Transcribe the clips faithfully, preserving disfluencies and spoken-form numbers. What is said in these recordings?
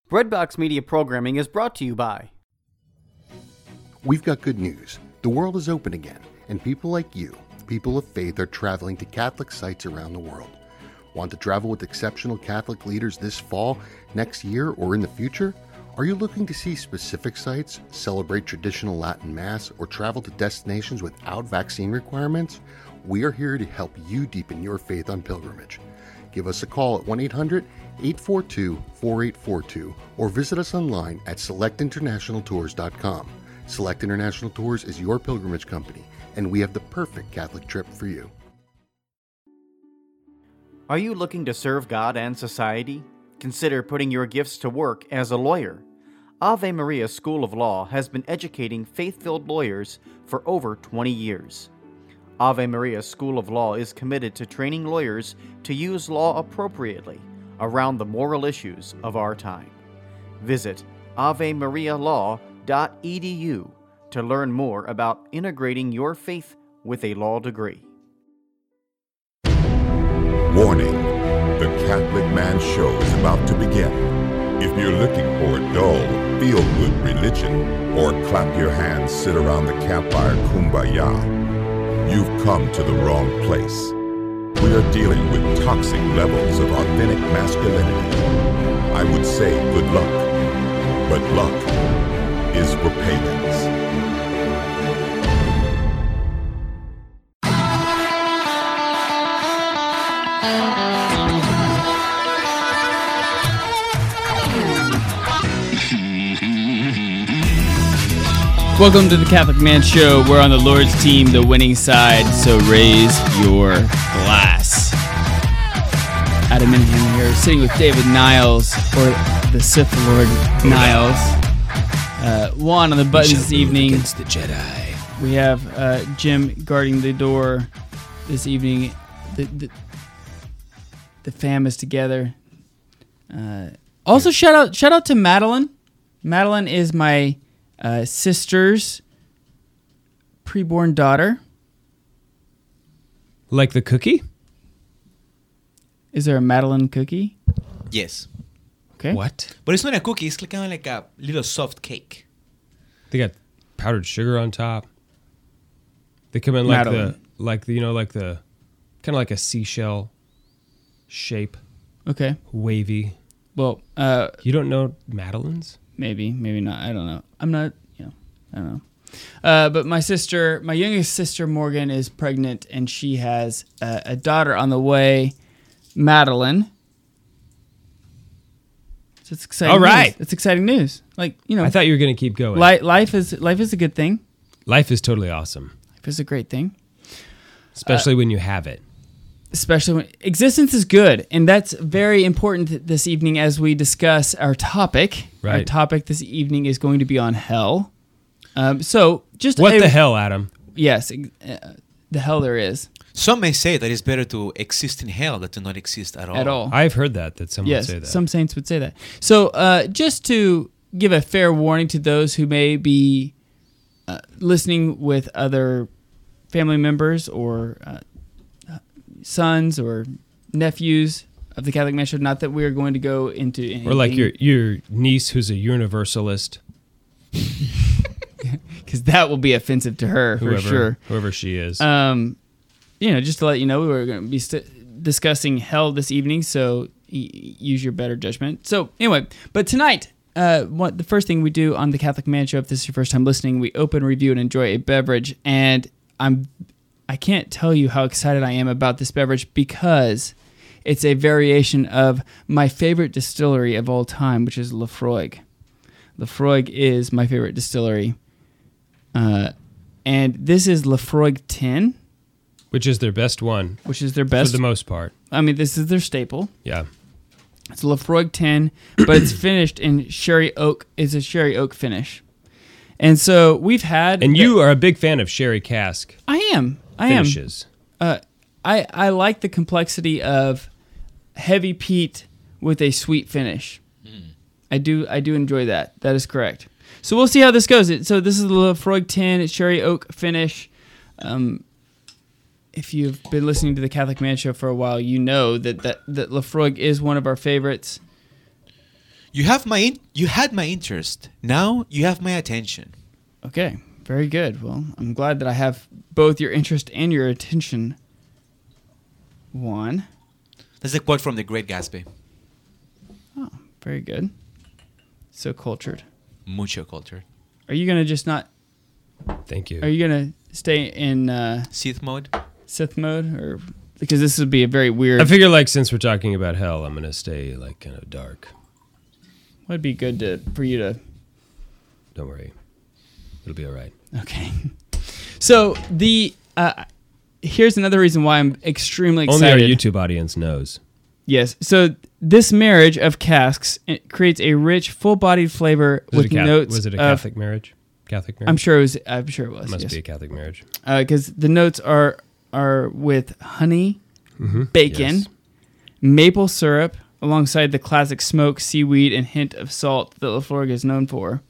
Breadbox Media Programming is brought to you by... We've got good news. The world is open again, and people like you, people of faith, are traveling to Catholic sites around the world. Want to travel with exceptional Catholic leaders this fall, next year, or in the future? Are you looking to see specific sites, celebrate traditional Latin Mass, or travel to destinations without vaccine requirements? We are here to help you deepen your faith on pilgrimage. Give us a call at one eight hundred, eight four two, four eight four two or visit us online at select international tours dot com. Select International Tours is your pilgrimage company, and we have the perfect Catholic trip for you. Are you looking to serve God and society? Consider putting your gifts to work as a lawyer. Ave Maria School of Law has been educating faith-filled lawyers for over twenty years. Ave Maria School of Law is committed to training lawyers to use law appropriately around the moral issues of our time. Visit ave maria law dot e d u to learn more about integrating your faith with a law degree. Warning, the Catholic Man Show is about to begin. If you're looking for a dull, feel-good religion, or clap your hands, sit around the campfire kumbaya, you've come to the wrong place. We are dealing with toxic levels of authentic masculinity. I would say good luck, but luck is for pagans. Welcome to the Catholic Man Show. We're on the Lord's team, the winning side, so raise your glass. Adam Minham here, sitting with David Niles, or the Sith Lord Niles. Uh, Juan on the buttons this evening. Against the Jedi. We have uh, Jim guarding the door this evening. The the, the fam is together. Uh, also, shout out shout out to Madeline. Madeline is my Uh, sister's preborn daughter. Like the cookie? Is there a Madeline cookie? Yes. Okay. What? But it's not a cookie. It's kind of like a little soft cake. They got powdered sugar on top. They come in like Madeline. the, like the, you know, like the, kind of like a seashell shape. Okay. Wavy. Well, uh, You don't know Madeline's? maybe, maybe not. I don't know. I'm not, you know, I don't know. Uh, but my sister, my youngest sister, Morgan, is pregnant, and she has a, a daughter on the way, Madeline. So it's exciting. All right. News. It's exciting news. Like, you know, I thought you were going to keep going. li- life is life is a good thing. Life is totally awesome. Life is a great thing. Especially uh, when you have it. Especially when existence is good, and that's very important this evening as we discuss our topic. Right. Our topic this evening is going to be on hell. Um, so just What a- the hell, Adam? Yes, uh, the hell there is Some may say that it's better to exist in hell than to not exist at all. at all. I've heard that, that someone yes, would say that. some saints would say that. So uh, just to give a fair warning to those who may be uh, listening with other family members or uh, sons or nephews of the Catholic Man Show, not that we are going to go into anything. Or like your your niece who's a universalist. Because that will be offensive to her Whoever, for sure. Whoever she is. Um, you know, just to let you know, we were going to be st- discussing hell this evening, so y- use your better judgment. So anyway, but tonight, uh, what the first thing we do on the Catholic Man Show, if this is your first time listening, we open, review, and enjoy a beverage. And I'm, I can't tell you how excited I am about this beverage because it's a variation of my favorite distillery of all time, which is Laphroaig. Laphroaig is my favorite distillery. Uh, and this is Laphroaig ten, Which is their best one. which is their best. For the most part. I mean, this is their staple. Yeah. It's Laphroaig ten, but it's finished in sherry oak. It's a sherry oak finish. And so we've had... And the- you are a big fan of sherry cask I am. I finishes. am. Uh, I, I like the complexity of heavy peat with a sweet finish. Mm. I do I do enjoy that. That is correct. So we'll see how this goes. It, so this is the Laphroaig ten, it's sherry oak finish. Um, if you've been listening to the Catholic Man Show for a while, you know that that, that Laphroaig is one of our favorites. You have my in- you had my interest. Now you have my attention. Okay, very good. Well, I'm glad that I have both your interest and your attention. One. That's a quote from The Great Gatsby. Oh, very good. So cultured. Mucho culture. Are you gonna just not? Thank you. Are you gonna stay in uh, Sith mode. Sith mode, or because this would be a very weird? I figure like since we're talking about hell, I'm gonna stay like kind of dark. Would be good to for you to. Don't worry, it'll be all right. Okay. So the uh, here's another reason why I'm extremely excited. Only our YouTube audience knows. Yes. So this marriage of casks it creates a rich, full-bodied flavor Was with it a Catholic, notes. was it a of- Catholic marriage? Catholic marriage? I'm sure it was. I'm sure it was. It must yes. be a Catholic marriage. Because the notes are are with honey, Mm-hmm. bacon, Yes. maple syrup, alongside the classic smoke, seaweed, and hint of salt that Laphroaig is known for.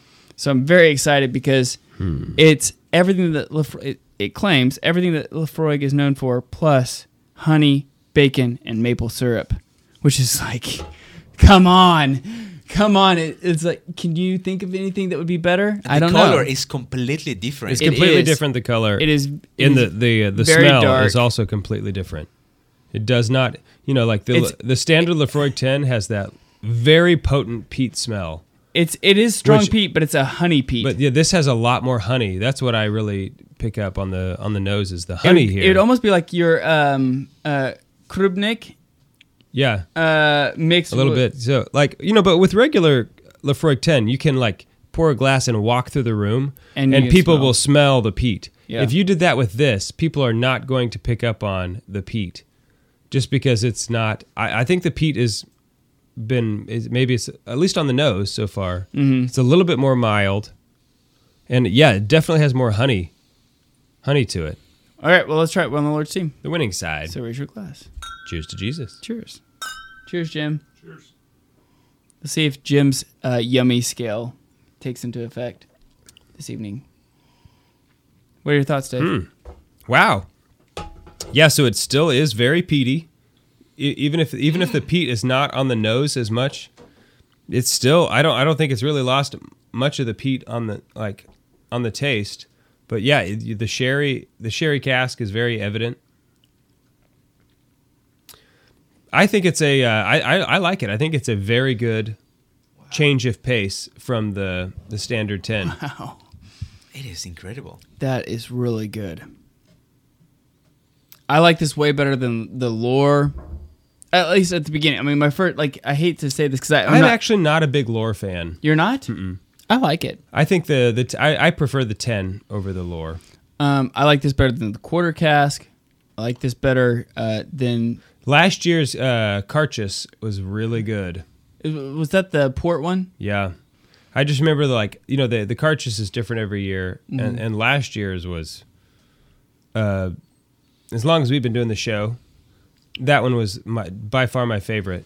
So I'm very excited because Hmm. it's everything that Lafro- it, it claims everything that Laphroaig is known for, plus honey, bacon, and maple syrup, which is like, come on. Come on, it, it's like, can you think of anything that would be better? I don't the color know. is completely different. It's It completely is. different. The color. It is it in is the the uh, the very smell dark. is also completely different. It does not, you know, like the It's- the standard Laphroaig ten has that very potent peat smell. It's it is strong Which- peat, but it's a honey peat. But yeah, this has a lot more honey. That's what I really pick up on the on the nose is the honey it, here. It would almost be like your um uh Krupnik yeah, uh mixed a little with, bit. So like you know, but with regular Laphroaig ten, you can like pour a glass and walk through the room, And and, you people smell. will smell the peat. Yeah. If you did that with this, people are not going to pick up on the peat, just because it's not. I, I think the peat is been is maybe it's at least on the nose so far. Mhm. It's a little bit more mild, and yeah, it definitely has more honey, honey to it. All right, well let's try it. We're on the Lord's team. The winning side. So raise your glass. Cheers to Jesus. Cheers. Cheers, Jim. Cheers. Let's see if Jim's uh, yummy scale takes into effect this evening. What are your thoughts, Dave? Mm. Wow. Yeah, so it still is very peaty. E- even if even if the peat is not on the nose as much, it's still I don't I don't think it's really lost much of the peat on the like on the taste. But yeah, it, the sherry the sherry cask is very evident. I think it's a uh, I, I I like it. I think it's a very good change of pace from the the standard ten. Wow. It is incredible. That is really good. I like this way better than the lore. At least at the beginning. I mean, my first, like, I hate to say this because I'm, I'm not, actually not a big lore fan. You're not? Mm-mm. I like it. I think the the t- I, I prefer the ten over the lore. Um, I like this better than the quarter cask. I like this better uh, than. Last year's uh, Carchus was really good. Was that the port one? Yeah, I just remember the, like you know the the Carchus is different every year, Mm-hmm. and, and last year's was. Uh, as long as we've been doing the show, that one was my by far my favorite.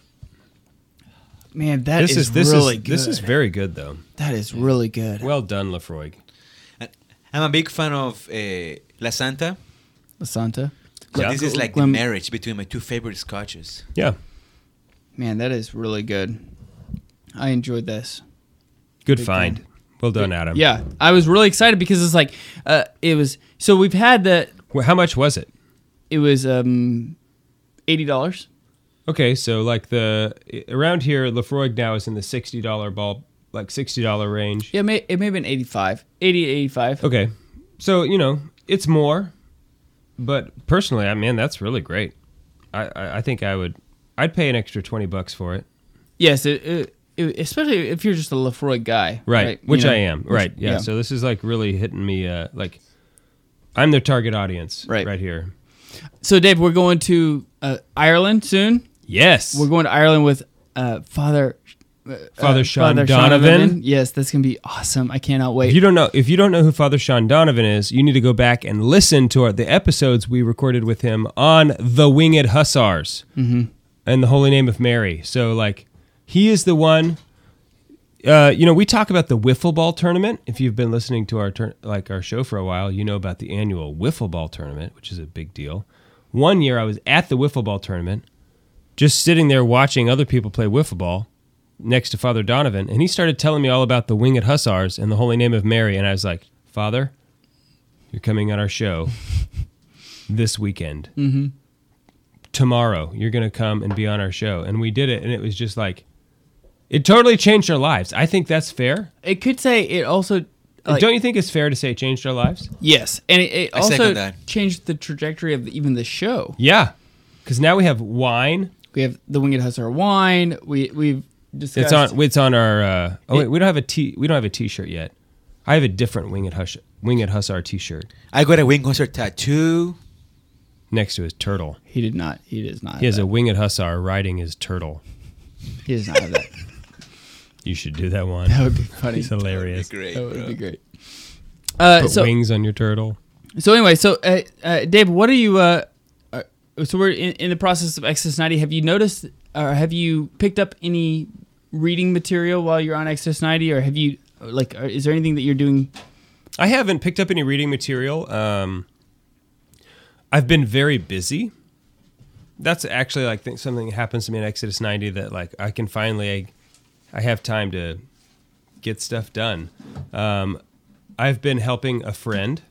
Man, that This is, is this really is good. this is very good though. That is really good. Well done, Laphroaig. I'm a big fan of uh, La Santa. La Santa. Yeah. This is like Glem- the marriage between my two favorite scotches. Yeah, Man, that is really good. I enjoyed this. good Big find. fan. Well done, Adam. Yeah, I was really excited because it's like, uh, it was, so we've had the, Well, how much was it? it was um, eighty dollars. Okay, so like the around here, Laphroaig now is in the sixty dollar ball, like sixty dollar range. Yeah, it may, it may have been eighty-five. eighty to eighty-five. Okay, so you know it's more, but personally, I mean that's really great. I, I, I think I would, I'd pay an extra twenty bucks for it. Yes, it, it, it, especially if you're just a Laphroaig guy. Right, You which know, I am. which- Right, yeah. So this is like really hitting me. Uh, like I'm their target audience. Right. right here. So, Dave, we're going to uh, Ireland soon. Yes, We're going to Ireland with uh, Father uh, Father Sean Father Donovan. Yes, that's gonna be awesome. I cannot wait. If you don't know, if you don't know who Father Sean Donovan is, you need to go back and listen to our, the episodes we recorded with him on the Winged Hussars Mm-hmm. and the Holy Name of Mary. So, like, he is the one. Uh, you know, we talk about the wiffle ball tournament. If you've been listening to our tur- like our show for a while, you know about the annual wiffle ball tournament, which is a big deal. One year, I was at the wiffle ball tournament, just sitting there watching other people play wiffle ball, next to Father Donovan, and he started telling me all about the Winged Hussars and the Holy Name of Mary, and I was like, Father, you're coming on our show this weekend. Mm-hmm. Tomorrow, you're going to come and be on our show. And we did it, and it was just like, it totally changed our lives. I think that's fair. It could say it also... Like, Don't you think it's fair to say it changed our lives? Yes, and it, it I also second that. changed the trajectory of even the show. Yeah, because now we have wine. We have the Winged Hussar wine. We we've discussed. It's on. It's on our. Uh, oh wait, we don't have a t. We don't have a T-shirt yet. I have a different Winged Hush, Winged Hussar T-shirt I got a Winged Hussar tattoo. next to his turtle. He did not. He does not. He has have a Winged Hussar riding his turtle. that. He does not have that. You should do that one. That would be funny. It's hilarious. Great. That would bro. be great. Uh, Put so wings on your turtle. so anyway, so uh, uh, Dave, what are you? Uh, uh, so we're in, in the process of Exodus ninety. Have you noticed, or have you picked up any reading material while you're on Exodus ninety, or have you like? Or is there anything that you're doing? I haven't picked up any reading material. Um, I've been very busy. That's actually like think something that happens to me in Exodus ninety that like I can finally I, I have time to get stuff done. Um, I've been helping a friend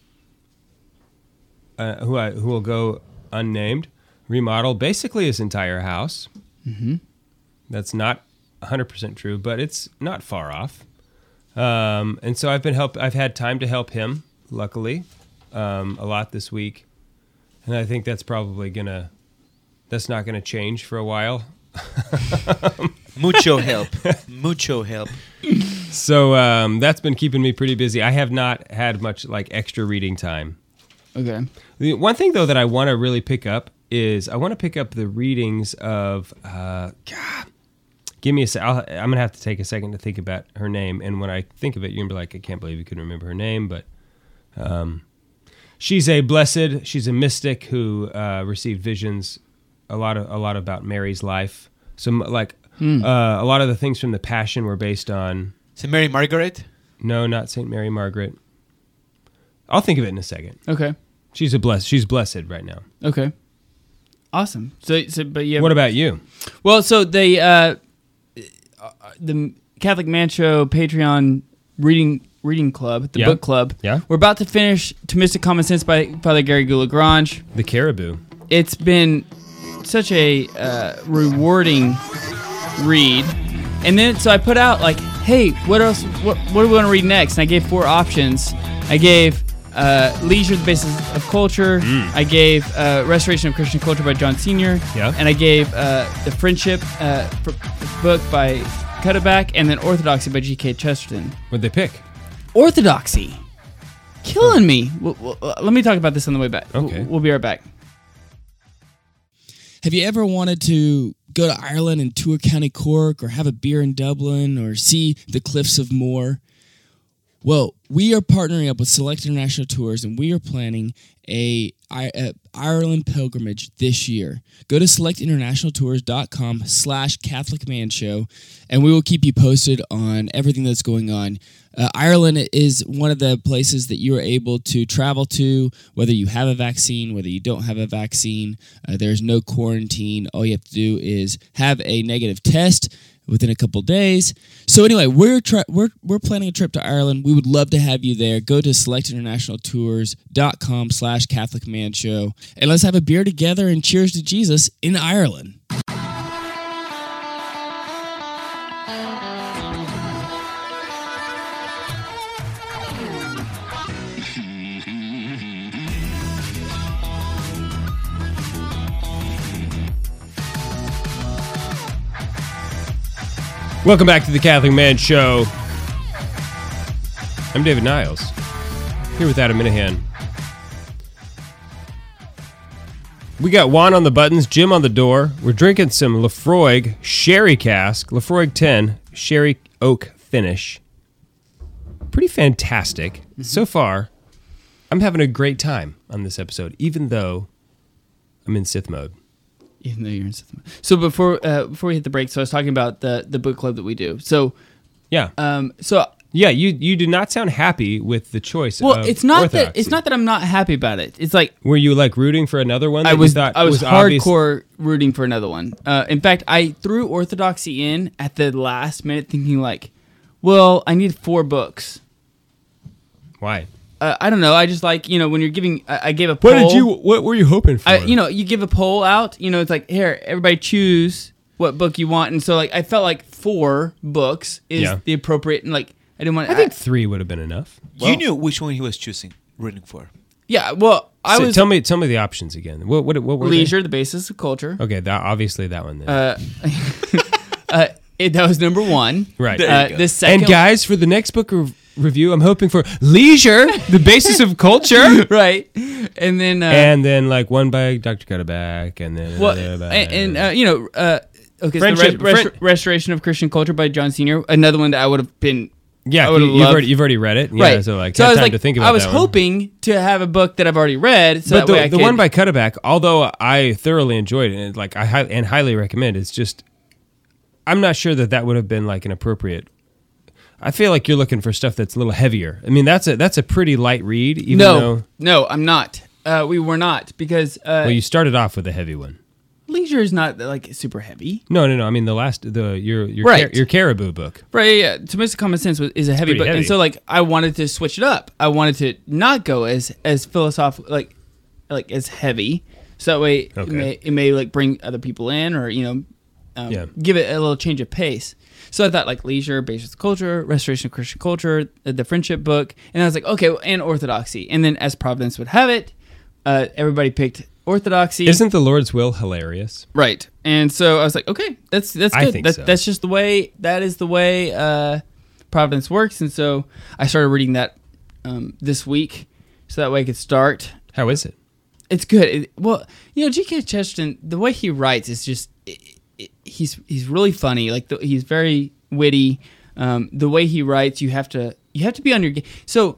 uh, who I who will go unnamed remodel basically his entire house. Mm-hmm. That's not one hundred percent true, but it's not far off. Um, and so I've been help. I've had time to help him, luckily, um, a lot this week, and I think that's probably gonna. That's not gonna change for a while. Mucho help. Mucho help. So um, that's been keeping me pretty busy. I have not had much like extra reading time. Okay. The one thing though that I want to really pick up is I want to pick up the readings of. Uh, God, give me a sec. I'll, I'm gonna have to take a second to think about her name, and when I think of it, you're gonna be like, I can't believe you couldn't remember her name, but um, she's a blessed. She's a mystic who uh, received visions, a lot of a lot about Mary's life. Some like Hmm. uh, a lot of the things from the Passion were based on. Saint Mary Margaret. No, not Saint Mary Margaret. I'll think of it in a second. Okay. She's a blessed. She's blessed right now. Okay. Awesome. So, so but yeah. What about you? Well, so they uh, the Catholic Man Show Patreon reading reading club, the Yeah. book club. Yeah. We're about to finish Thomistic Common Sense by Father Gary Goulagrange. The Caribou. It's been such a uh, rewarding read, and then so I put out like, hey, what else? What what do we want to read next? And I gave four options. I gave uh, Leisure, the Basis of Culture. I gave uh, Restoration of Christian Culture by John Senior. Yeah. And I gave uh, The Friendship uh, f- book by Cutterback, and then Orthodoxy by G K Chesterton. What'd they pick? Orthodoxy, killing me. Well, well, uh, let me talk about this on the way back. Okay. We'll, we'll be right back. Have you ever wanted to go to Ireland and tour County Cork, or have a beer in Dublin, or see the cliffs of Moher? Well, we are partnering up with Select International Tours, and we are planning a, a Ireland pilgrimage this year. Go to select international tours dot com slash Catholic Man Show, and we will keep you posted on everything that's going on. Uh, Ireland is one of the places that you are able to travel to, whether you have a vaccine, whether you don't have a vaccine. Uh, there's no quarantine. All you have to do is have a negative test within a couple days. So anyway, we're tra- we're we're planning a trip to Ireland. We would love to have you there. Go to select international tours dot com slash Catholic Man Show, and let's have a beer together and cheers to Jesus in Ireland. Welcome back to the Catholic Man Show. I'm David Niles, here with Adam Minahan. We got Juan on the buttons, Jim on the door. We're drinking some Lafroig Sherry Cask, Lafroig ten Sherry Oak Finish. Pretty fantastic. Mm-hmm. So far, I'm having a great time on this episode, even though I'm in Sith mode. Even though you're in Sith mode. So before uh, before we hit the break, so I was talking about the the book club that we do. So Yeah. um, so Yeah, you you did not sound happy with the choice. Well, of it's not orthodoxy. that it's not that I'm not happy about it. It's like Were you like rooting for another one? That I was You thought I was, obvious? hardcore rooting for another one. Uh, in fact, I threw Orthodoxy in at the last minute, thinking like, well, I need four books. Why? Uh, I don't know. I just like you know when you're giving. I, I gave a poll. What did you? What were you hoping for? I, you know, you give a poll out. You know, it's like here, everybody choose what book you want, and so like I felt like four books is Yeah. the appropriate, and like I didn't want. I think three would have been enough. you knew which one he was choosing, rooting for. yeah. Well, I So was tell me, tell me the options again. What what what were they? leisure, the basis of culture. Okay, that obviously that one. Then. Uh, uh, it, that was number one. Right. There you Uh, go. the second, And guys, for the next book rev- review, I'm hoping for leisure, the basis of culture, right, and then uh, and then like one by Doctor Cutterback, and then well, another by- and, and uh, you know, uh, okay, so the Friendship- res- res- friend- restoration of Christian culture by John Senior Another one that I would have been. yeah, I you, would've you've loved- already you've already read it, yeah. Right. So like, so had I was time like, to think about I was that one. hoping to have a book that I've already read, so But that the, way I the could. one by Cutterback, although I thoroughly enjoyed it, and like I hi- and highly recommend, it's just I'm not sure that that would have been like an appropriate. I feel like you're looking for stuff that's a little heavier. I mean, that's a that's a pretty light read, even no, though no, I'm not. Uh, we were not because uh, well, you started off with a heavy one. leisure is not like super heavy. No, no, no. I mean, the last the your your Right. Car- your Caribou book. Right, yeah, yeah. Submissive Common Sense was, is a heavy pretty book, and heavy. so like I wanted to switch it up. I wanted to not go as as philosophical, like like as heavy, so that way it Okay. may it may like bring other people in, or you know, um, Yeah. give it a little change of pace. So I thought like leisure, basis of culture, restoration of Christian culture, uh, the friendship book, and I was like, okay, well, and orthodoxy, and then as Providence would have it, uh, everybody picked orthodoxy. Isn't the Lord's will hilarious? Right. And so I was like, okay, that's that's I good. think that, so. That's just the way that is the way uh, Providence works. And so I started reading that um, this week, so that way I could start. How is it? It's good. It, well, you know, G K Chesterton, the way he writes is just it, it, he's he's really funny. Like the, he's very witty. Um, the way he writes, you have to you have to be on your game. So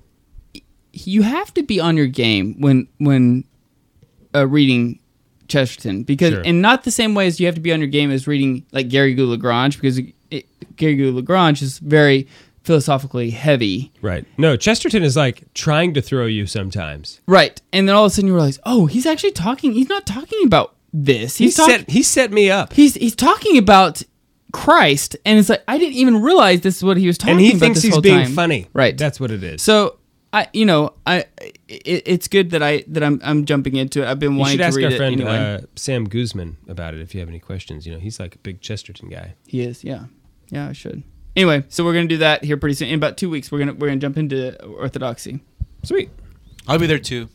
you have to be on your game when when uh, reading Chesterton, because Sure. and not the same way as you have to be on your game as reading like Gary Lagrange, because it, Gary Lagrange is very philosophically heavy. Right. No, Chesterton is like trying to throw you sometimes. Right. And then all of a sudden you realize, oh, he's actually talking. He's not talking about this. He He's talking. set he set me up. He's he's talking about Christ, and it's like I didn't even realize this is what he was talking And he about. thinks this he's whole being time. funny. Right. That's what it is. So I, you know, I it, it's good that I that I'm I'm jumping into it. I've been you wanting should to ask read our it friend anyway. uh, Sam Guzman about it if you have any questions. You know, he's like a big Chesterton guy. He is, yeah, yeah. I should. Anyway, so we're gonna do that here pretty soon. In about two weeks, we're gonna we're gonna jump into Orthodoxy. Sweet. I'll be there too.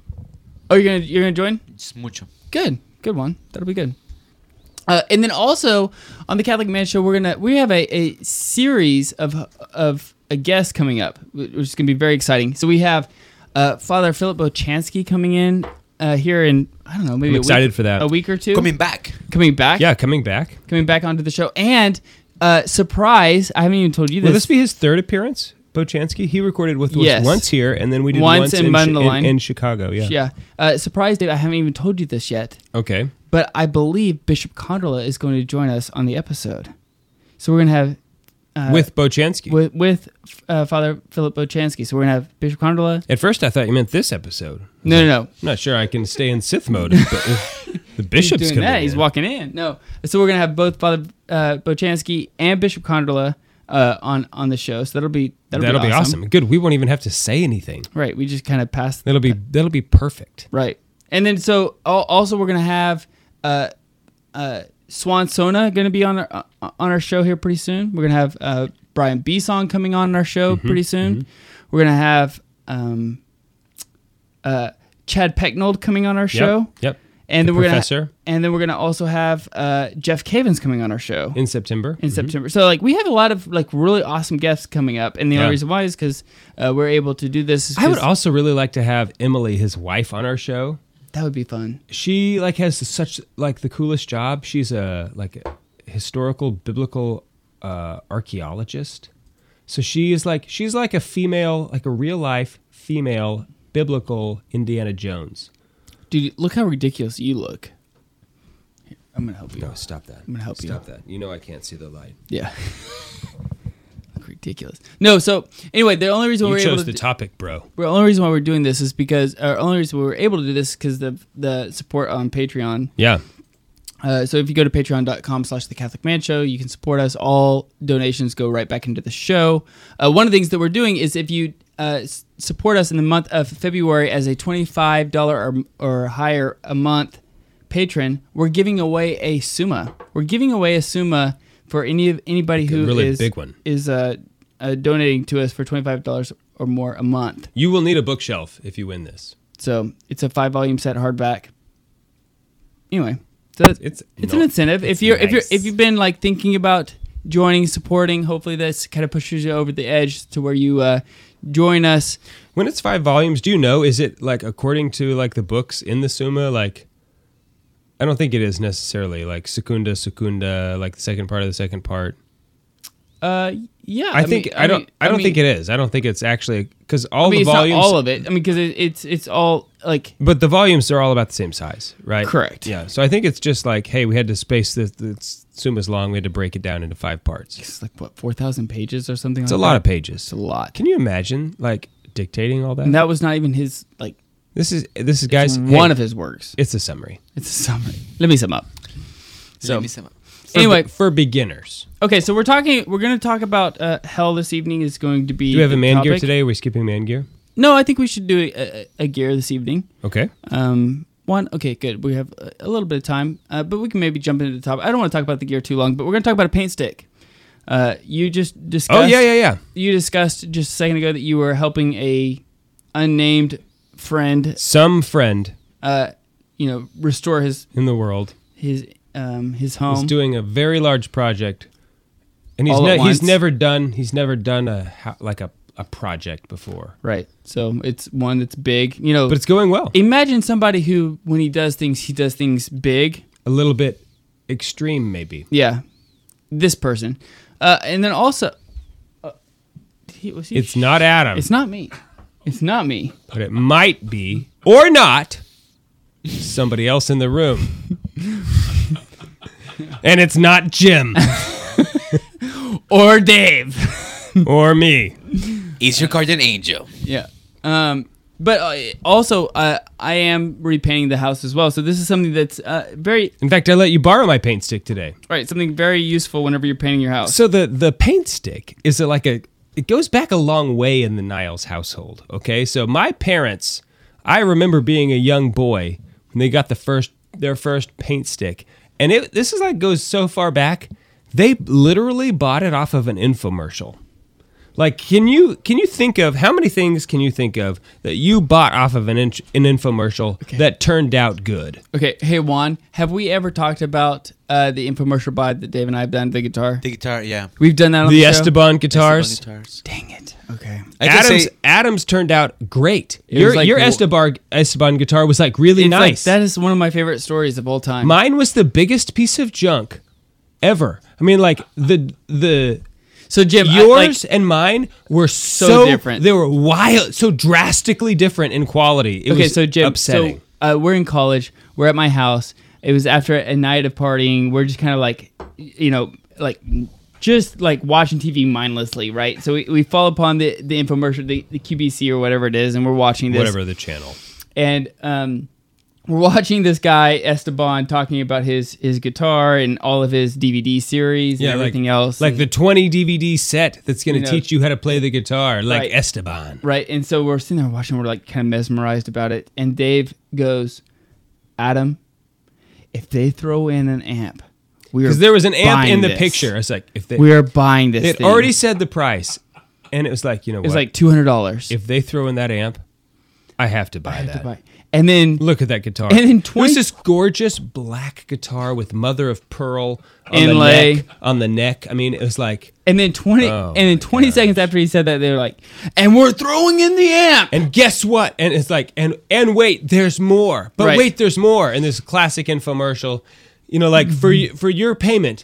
Oh, you're gonna you're gonna join? It's mucho. Good, good one. That'll be good. Uh, and then also on the Catholic Man Show, we're gonna we have a, a series of of a guest coming up, which is gonna be very exciting. So we have uh, Father Philip Bochansky coming in uh, here in I don't know maybe I'm a excited week, for that. a week or two Coming back. coming back Yeah, coming back. coming back onto the show, and uh, surprise, I haven't even told you Will this. this be his third appearance? Bochansky? He recorded with us Yes. once here, and then we did Once once, in in, Button Chi- the in, Line. in Chicago. Yeah. yeah, uh, surprise, Dave. I haven't even told you this yet. Okay. But I believe Bishop Condola is going to join us on the episode. So we're going to have... Uh, with Bochansky. with, with uh, Father Philip Bochansky. So we're going to have Bishop Condola. At first, I thought you meant this episode. No, no, no. I'm not sure I can stay in Sith mode. But if the bishop's He's doing coming that. He's in. walking in. No. So we're going to have both Father uh, Bochansky and Bishop Condola uh, on, on the show. So that'll be that'll, That'll be, be awesome. awesome. Good. We won't even have to say anything. Right. We just kind of passed... That'll be that'll be perfect. Right. And then so al- also we're going to have... Uh, uh, Swan Sona going to be on our uh, on our show here pretty soon. We're going to have uh, Brian Besong coming on our show Mm-hmm, pretty soon. We're going to have um, uh, Chad Pecknold coming on our show. Yep. Yep. And The then we're professor. gonna and then we're gonna also have uh, Jeff Cavins coming on our show In September. in September. So like we have a lot of like really awesome guests coming up, and the Yeah. only reason why is because uh, we're able to do this. Is I would 'cause also really like to have Emily, his wife, on our show. that would be fun. She like has such like the coolest job. She's a like a historical biblical uh, archaeologist. So she is like she's like a female, like a real life female biblical Indiana Jones. Dude, look how ridiculous you look. Here, I'm gonna help you. No, stop that. I'm gonna help you. Stop that. You know I can't see the light. Yeah. Look ridiculous. Ridiculous. No, so anyway, the only reason You we're able chose to the do- topic, bro. the only reason why we're doing this is because our only reason we were able to do this because the the support on Patreon. Yeah. Uh, so if you go to patreon.com slash the Catholic Man Show, you can support us. All donations go right back into the show. Uh, one of the things that we're doing is if you uh, s- support us in the month of February as a twenty-five dollars or, or higher a month patron, we're giving away a Summa. We're giving away a Summa for any of anybody who really is, big one. is uh, uh, donating to us for twenty-five dollars or more a month. You will need a bookshelf if you win this. So it's a five volume set hardback. Anyway, so it's It's it's no, an incentive. it's If you're if you're nice. if you've been like thinking about joining, supporting, hopefully this kind of pushes you over the edge to where you uh, join us. When it's five volumes, do you know, is it like according to like the books in the Summa, like, I don't think it is necessarily like secunda, secunda, like the second part of the second part. Uh, yeah, I, think, mean- I don't, mean- I don't mean- think it is. I don't think it's actually, because all I mean, the it's volumes, not all of it. I mean, because it, it's it's all like but the volumes are all about the same size, right? Correct. Yeah. So I think it's just like, hey, we had to space the, the Summa's long. We had to break it down into five parts. it's like what four thousand pages or something. It's like a lot that? of pages. It's a lot. Can you imagine like dictating all that? And that was not even his like This is, this is guys, it's hey, one of his works. it's a summary. It's a summary. Let me sum up. So Let me sum up. For anyway, be- for beginners. okay, so we're talking. We're going to talk about uh, hell this evening. Is going to be. Do we have a the man gear topic. today? Are we skipping man gear? No, I think we should do a, a, a gear this evening. Okay. Um, one. Okay, good. We have a, a little bit of time, uh, but we can maybe jump into the top. I don't want to talk about the gear too long, but we're going to talk about a paint stick. Uh, you just discussed. Oh, yeah, yeah, yeah. You discussed just a second ago that you were helping a unnamed friend. Some friend Uh, you know, restore his in the world his um his is home. doing a very large project, and he's All at ne- he's once. never done he's never done a ho- like a, a project before, Right. So it's one that's big. You know, but it's going well. imagine somebody who, when he does things, he does things big. A little bit extreme, maybe. Yeah, this person, uh, and then also, uh, he, was he It's not Adam, It's not me. It's not me. but it might be or not somebody else in the room, and it's not Jim Or Dave. or me. Is your guardian angel? Yeah. Um. But uh, also, uh, I am repainting the house as well. So this is something that's uh, very In fact, I let you borrow my paint stick today. right. Something very useful whenever you're painting your house. So the the paint stick is a, like a it goes back a long way in the Niles household. Okay, so my parents, I remember being a young boy when they got the first their first paint stick, and it this is like goes so far back. They literally bought it off of an infomercial. Like, can you can you think of how many things can you think of that you bought off of an in, an infomercial that turned out good? Okay. Hey Juan, have we ever talked about uh, the infomercial buy that Dave and I have done the guitar? The guitar, yeah. We've done that on The the, show? Esteban guitars. Esteban guitars. Dang it. Okay. I can Adams say- Adams turned out great. It Your was like your wo- Esteban Esteban guitar was like really It's like- nice. that is one of my favorite stories of all time. Mine was the biggest piece of junk ever. I mean, like the the so Jim, I- yours like, and mine were so, different. They were wild, so drastically different in quality. It okay, was so Jim, upsetting. so uh, we're in college. We're at my house. It was after a night of partying. We're just kind of like, you know, like just like watching T V mindlessly, right? So we, we fall upon the the infomercial, the, the Q B C or whatever it is, and we're watching this. Whatever the channel. And um, we're watching this guy Esteban talking about his his guitar and all of his D V D series and everything like, else, Like the twenty D V D set that's going to You know, teach you how to play the guitar, like right. Esteban. right? And so we're sitting there watching. We're like kind of mesmerized about it. And Dave goes, "Adam, if they throw in an amp, we are Because there was an amp buying in the this. picture. I was like, if they, We are buying this. it thing. already said the price, and it was like, you know It was what? like two hundred dollars. If they throw in that amp, I have to buy that. buy. And then Look at that guitar. And in it twenty was this gorgeous black guitar with mother of pearl on Inlay. the neck. On the neck. I mean, it was like, and then twenty Oh, and then my twenty gosh. seconds after he said that, they were like, "And we're throwing in the amp." and guess what? And it's like, and and wait, there's more. But Right. wait, there's more. And this classic infomercial, you know, like for Mm-hmm. y- for your payment,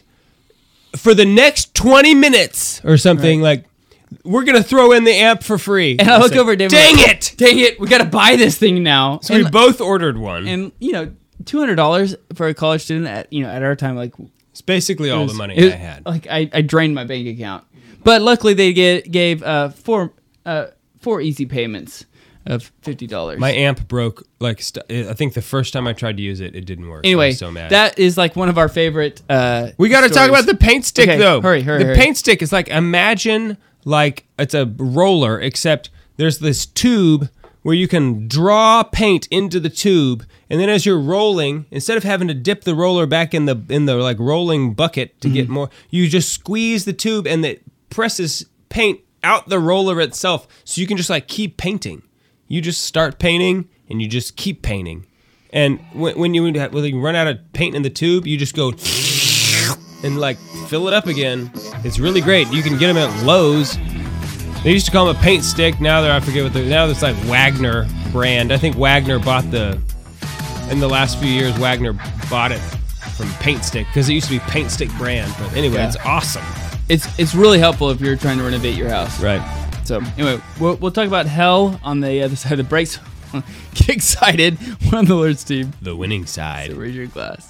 for the next twenty minutes or something, like we're gonna throw in the amp for free. And I It's look like, over at David. Dang like, it! Dang it! We got to buy this thing now. So and, we both ordered one. and you know, two hundred dollars for a college student at you know at our time, like It's basically all it was- the money it- I had. Like I, I drained my bank account. But luckily, they get, gave uh, four uh, four easy payments of fifty dollars. My amp broke. Like st- I think the first time I tried to use it, it didn't work. Anyway, I was so mad. that is like one of our favorite. Uh, we got to talk about the paint stick, okay, though. Hurry, hurry, The hurry. paint stick is like, imagine like it's a roller, except there's this tube where you can draw paint into the tube, and then as you're rolling, instead of having to dip the roller back in the in the like rolling bucket to mm-hmm. get more, you just squeeze the tube and it presses paint out the roller itself, so you can just like keep painting. You just start painting and you just keep painting. And when, when you when you run out of paint in the tube, you just go and like fill it up again. It's really great. You can get them at Lowe's. They used to call them a paint stick. Now they're I forget what they're now. It's like Wagner brand. I think Wagner bought the in the last few years. Wagner bought it from Paint Stick because it used to be Paint Stick brand. But anyway, yeah. It's awesome. It's it's really helpful if you're trying to renovate your house. Right. So anyway, we'll, we'll talk about hell on the other side of the breaks. Get excited. We're on the Lord's team. The winning side. So raise your glass.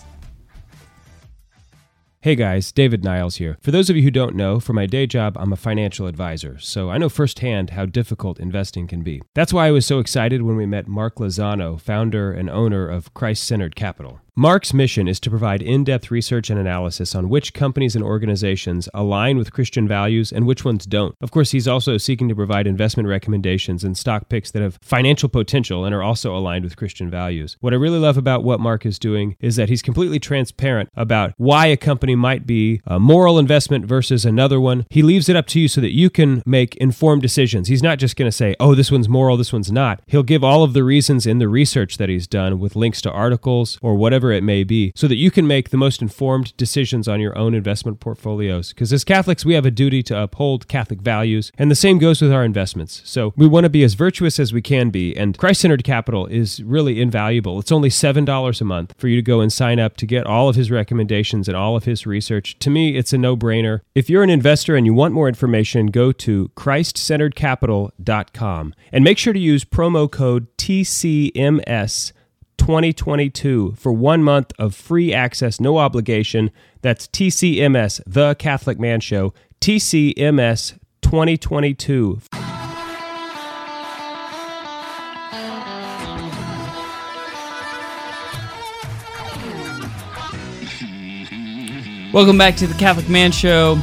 Hey guys, David Niles here. For those of you who don't know, for my day job, I'm a financial advisor, so I know firsthand how difficult investing can be. That's why I was so excited when we met Mark Lozano, founder and owner of Christ-Centered Capital. Mark's mission is to provide in-depth research and analysis on which companies and organizations align with Christian values and which ones don't. Of course, he's also seeking to provide investment recommendations and stock picks that have financial potential and are also aligned with Christian values. What I really love about what Mark is doing is that he's completely transparent about why a company might be a moral investment versus another one. He leaves it up to you so that you can make informed decisions. He's not just going to say, oh, this one's moral, this one's not. He'll give all of the reasons in the research that he's done with links to articles or whatever it may be, so that you can make the most informed decisions on your own investment portfolios. Because as Catholics, we have a duty to uphold Catholic values, and the same goes with our investments. So we want to be as virtuous as we can be, and Christ-Centered Capital is really invaluable. It's only seven dollars a month for you to go and sign up to get all of his recommendations and all of his research. To me, it's a no-brainer. If you're an investor and you want more information, go to christ centered capital dot com and make sure to use promo code T C M S twenty twenty-two for one month of free access, no obligation. That's T C M S, The Catholic Man Show, T C M S twenty twenty-two. Welcome back to the Catholic Man Show.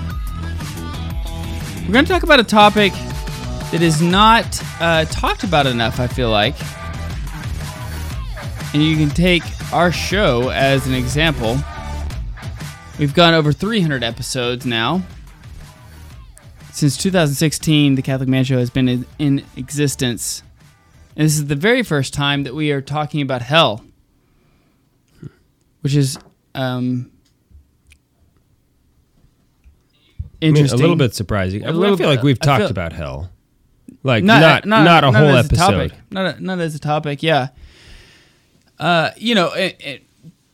We're going to talk about a topic that is not uh, talked about enough, I feel like. And you can take our show as an example. We've gone over three hundred episodes now. Since two thousand sixteen, the Catholic Man Show has been in, in existence. And this is the very first time that we are talking about hell. Which is um, interesting. I mean, a little bit surprising. I, little I feel like we've I talked feel, about hell. Like, not, not, not, a not whole as episode. A topic. Not, a, not as a topic, yeah. Uh, you know, it, it,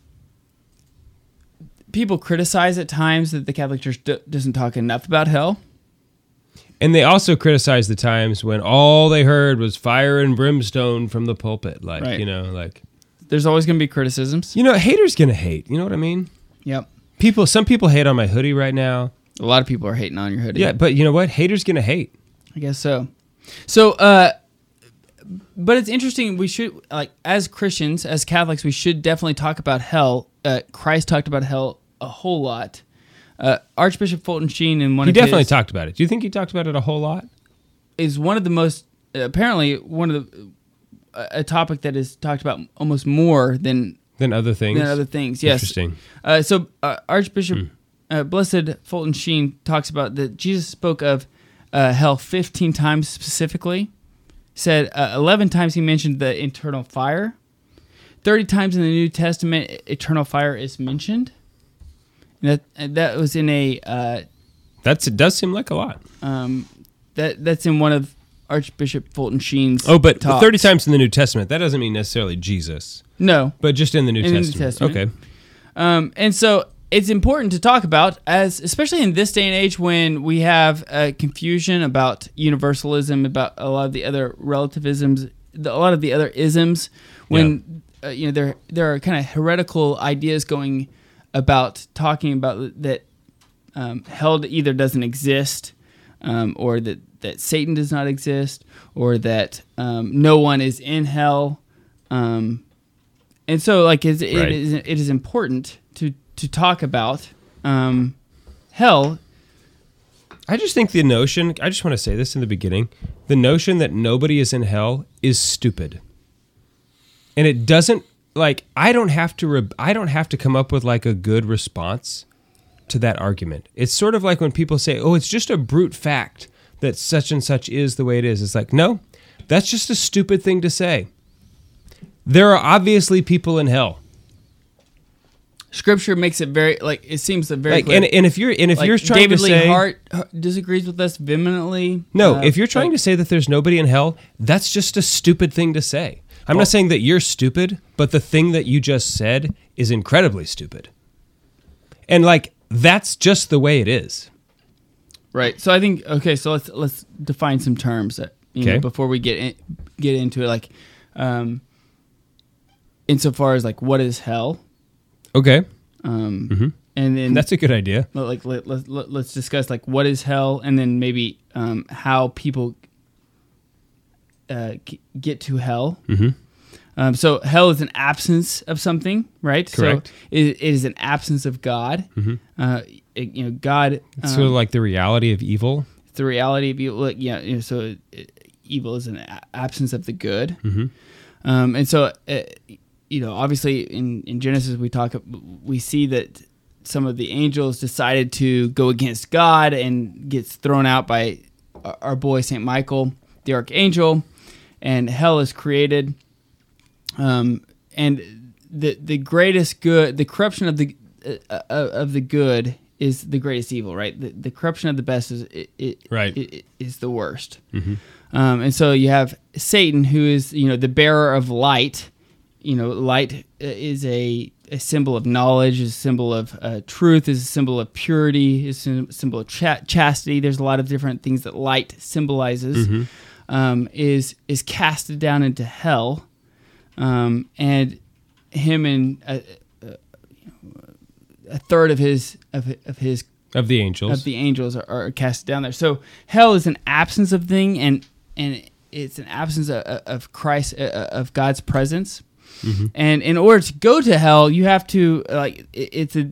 people criticize at times that the Catholic Church d- doesn't talk enough about hell. And they also criticize the times when all they heard was fire and brimstone from the pulpit. Like, right. you know, like... There's always going to be criticisms. You know, haters going to hate. You know what I mean? Yep. People, some people hate on my hoodie right now. A lot of people are hating on your hoodie. Yeah, but you know what? Haters going to hate. I guess so. So, uh... But it's interesting, we should, like, as Christians, as Catholics, we should definitely talk about hell. Uh, Christ talked about hell a whole lot. Uh, Archbishop Fulton Sheen in one he of definitely his, talked about it. Do you think he talked about it a whole lot? Is one of the most, apparently, one of the, a topic that is talked about almost more than... Than other things? Than other things, yes. Interesting. Uh, so, uh, Archbishop, Hmm. uh, Blessed Fulton Sheen talks about that Jesus spoke of uh, hell fifteen times specifically. Said uh, eleven times he mentioned the eternal fire. thirty times in the New Testament, eternal fire is mentioned. And that and that was in a... Uh, That's it does seem like a lot. Um, that That's in one of Archbishop Fulton Sheen's Oh, but talks. thirty times in the New Testament, that doesn't mean necessarily Jesus. No. But just in the New, in Testament. the New Testament. Okay. Um, and so... It's important to talk about, as especially in this day and age when we have uh, confusion about universalism, about a lot of the other relativisms, the, a lot of the other isms. When yeah. uh, you know there there are kind of heretical ideas going about talking about that um, hell either doesn't exist, um, or that, that Satan does not exist, or that um, no one is in hell. Um, and so, like, it's, it, Right. is, it is important to, to talk about um, hell. I just think the notion, I just want to say this in the beginning, the notion that nobody is in hell is stupid. And it doesn't, like, I don't have to, re- I don't have to come up with like a good response to that argument. It's sort of like when people say, oh, it's just a brute fact that such and such is the way it is. It's like, no, that's just a stupid thing to say. There are obviously people in hell. Scripture makes it very, like, it seems a very Like, clear. and, and if you're, and if Like, you're trying David to Lee say, Hart uh, disagrees with us vehemently. no, uh, if you're trying but- to say that there's nobody in hell, that's just a stupid thing to say. I'm not saying that you're stupid, but the thing that you just said is incredibly stupid. And like, that's just the way it is. Right. So I think okay. So let's let's define some terms that you know Okay. before we get in, get into it. Like, um, insofar as like what is hell, Okay. um, Mhm. and then That's a good idea. like let, let, let, let's discuss like what is hell, and then maybe um, how people uh, g- get to hell. Mhm. Um, so hell is an absence of something, right? Correct. So it, it is an absence of God. Mhm. Uh, it- you know, God. It's sort of um, like the reality of evil. the reality of evil. Like, yeah, you know, so it, evil is an a- absence of the good. Mhm. Um, and so, uh, you know, obviously in, in Genesis we talk, we see that some of the angels decided to go against God and gets thrown out by our our boy Saint Michael, the archangel, and hell is created. Um, and the the greatest good, the corruption of the uh, uh, of the good is the greatest evil, right? The, the corruption of the best is it, it, Right. it- is the worst. Um, and so you have Satan, who is you know the bearer of light. You know, light uh, is a, a symbol of knowledge, is a symbol of uh, truth, is a symbol of purity, is a symbol of cha- chastity. There's a lot of different things that light symbolizes. Um, is is casted down into hell, um, and him and a, a, a third of his of, of his Of the angels. of the angels are, are cast down there. So hell is an absence of thing, and and it's an absence of, of Christ, uh, of God's presence. And in order to go to hell, you have to like it, it's a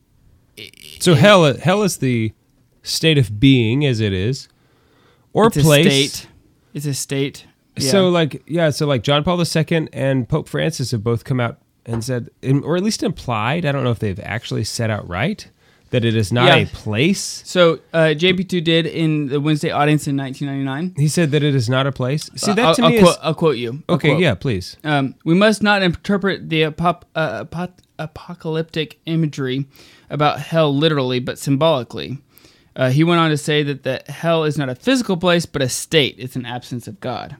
so hell, hell is the state of being as it is, or it's place. a state. It's a state. Yeah. So like yeah, so like John Paul the Second and Pope Francis have both come out and said, or at least implied, I don't know if they've actually said outright, that it is not Yeah. a place. So uh, J P two did in the Wednesday audience in nineteen ninety-nine. He said that it is not a place. See, that I'll, to I'll me quote, is I'll quote you. I'll okay. quote. Yeah, please. Um, we must not interpret the apop- uh, apo- apocalyptic imagery about hell literally, but symbolically. Uh, he went on to say that the hell is not a physical place, but a state. It's an absence of God.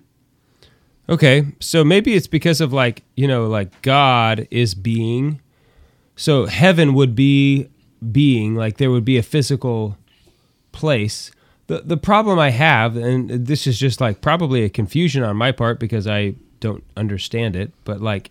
Okay, so maybe it's because of like, you know, like God is being. So heaven would be being, like there would be a physical place. The the problem I have, and this is just like probably a confusion on my part because I don't understand it, but like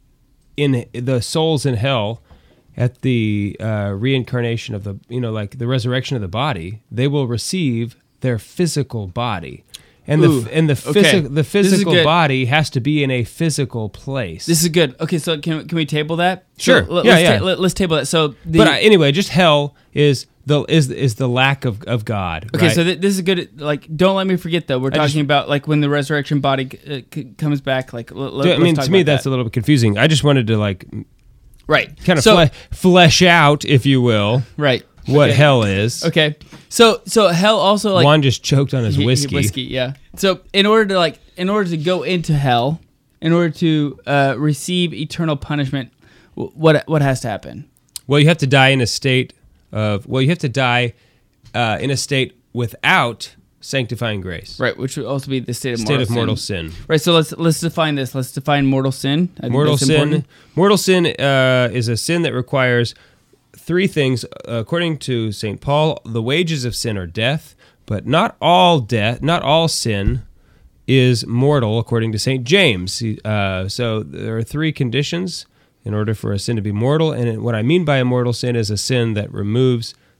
in the souls in hell at the uh, reincarnation of the, you know, like the resurrection of the body, they will receive their physical body. And Ooh, the and the okay. physical the This is physical good. body has to be in a physical place. This is good. Okay, so can can we table that? Sure. So let, Yeah, let's yeah. Ta- let, let's table that. So the but uh, anyway, just hell is the is is the lack of, of God. okay, right? so th- this is good. Like, don't let me forget though. We're I talking just- about like when the resurrection body uh, c- comes back. Like, l- I let's mean, talk to me, about that's that. a little bit confusing. I just wanted to like right. kind of so, fle- flesh out, if you will, right. what Okay. hell is. Okay, so so hell also like Juan just choked on his He- he- whiskey. whiskey, yeah. So in order to like, in order to go into hell, in order to uh, receive eternal punishment, wh- what what has to happen? Well, you have to die in a state of. Well, you have to die uh, in a state without sanctifying grace. Right, which would also be the state of State mortal of sin. mortal sin. Right. So let's let's define this. Let's define mortal sin. I think Mortal that's sin. important. Mortal sin uh, is a sin that requires three things. Uh, according to Saint Paul, the wages of sin are death, but not all death, not all sin is mortal, according to Saint James. He- Uh, so there are three conditions in order for a sin to be mortal, and what I mean by a mortal sin is a sin that removes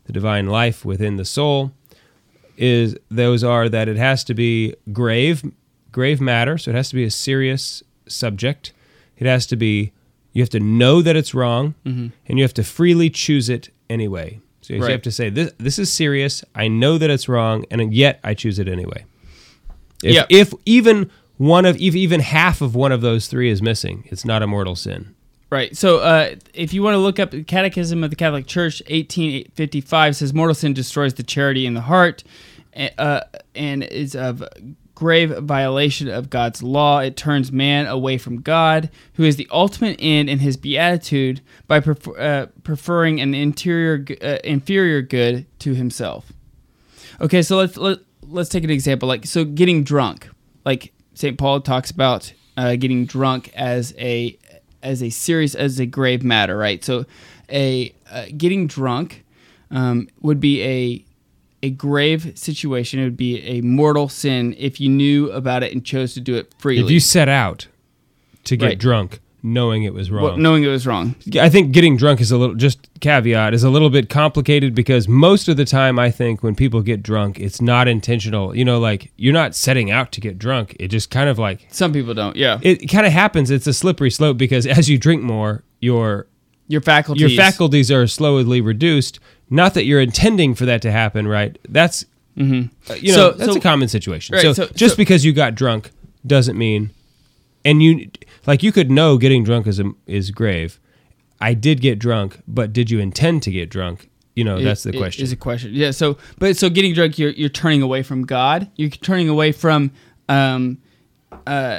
the divine life within the soul, is those are that it has to be grave, grave matter, so it has to be a serious subject. It has to be, you have to know that it's wrong, mm-hmm. and you have to freely choose it anyway. So you Right. have to say, this this is serious, I know that it's wrong, and yet I choose it anyway. If, Yep. if even one of, if even half of one of those three is missing, it's not a mortal sin. Right. So uh, if you want to look up the Catechism of the Catholic Church, eighteen fifty-five says mortal sin destroys the charity in the heart uh, and is of grave violation of God's law. It turns man away from God, who is the ultimate end in his beatitude, by prefer, uh, preferring an interior, g- uh, inferior good to himself. Okay, so let's let, let's take an example. Like, so getting drunk. Like Saint Paul talks about uh, getting drunk as a as a serious, as a grave matter, right? So, a uh, getting drunk um, would be a a grave situation. It would be a mortal sin if you knew about it and chose to do it freely. If you set out to get Right. drunk knowing it was wrong. Well, knowing it was wrong. I think getting drunk is a little, just caveat, is a little bit complicated because most of the time I think when people get drunk, it's not intentional. You know, like you're not setting out to get drunk. It just kind of like, Some people don't. Yeah, it kind of happens. It's a slippery slope because as you drink more, your your faculties. your faculties are slowly reduced. Not that you're intending for that to happen, right? That's, Mhm. uh, you know, So- that's so- a common situation. Right, so, so- just so- because you got drunk doesn't mean, and you, like you could know getting drunk is, a, is grave. I did get drunk, but did you intend to get drunk? You know, that's the It- it question. Is a question. Yeah. So, but so getting drunk, you're you're turning away from God. You're turning away from um, uh,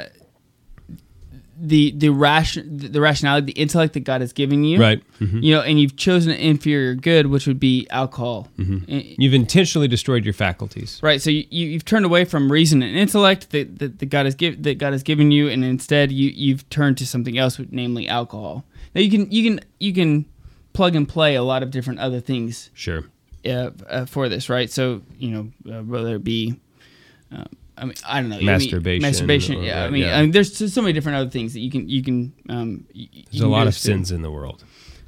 the the ration the rationality, the intellect that God has given you. Right. Mhm. You know, and you've chosen an inferior good, which would be alcohol. Eh, You've intentionally destroyed your faculties. Right. So you, you you've turned away from reason and intellect that, that, that God has give that God has given you, and instead you you've turned to something else, namely alcohol. Now you can you can you can plug and play a lot of different other things Sure. uh, uh, for this, right? So you know, uh, whether it be, uh, I mean, I don't know, I mean, Masturbation masturbation. or- Yeah, I right, mean, yeah. I mean, there's so so many different other things that you can you can. Um, y- you There's a can lot do of this to. sins in the world.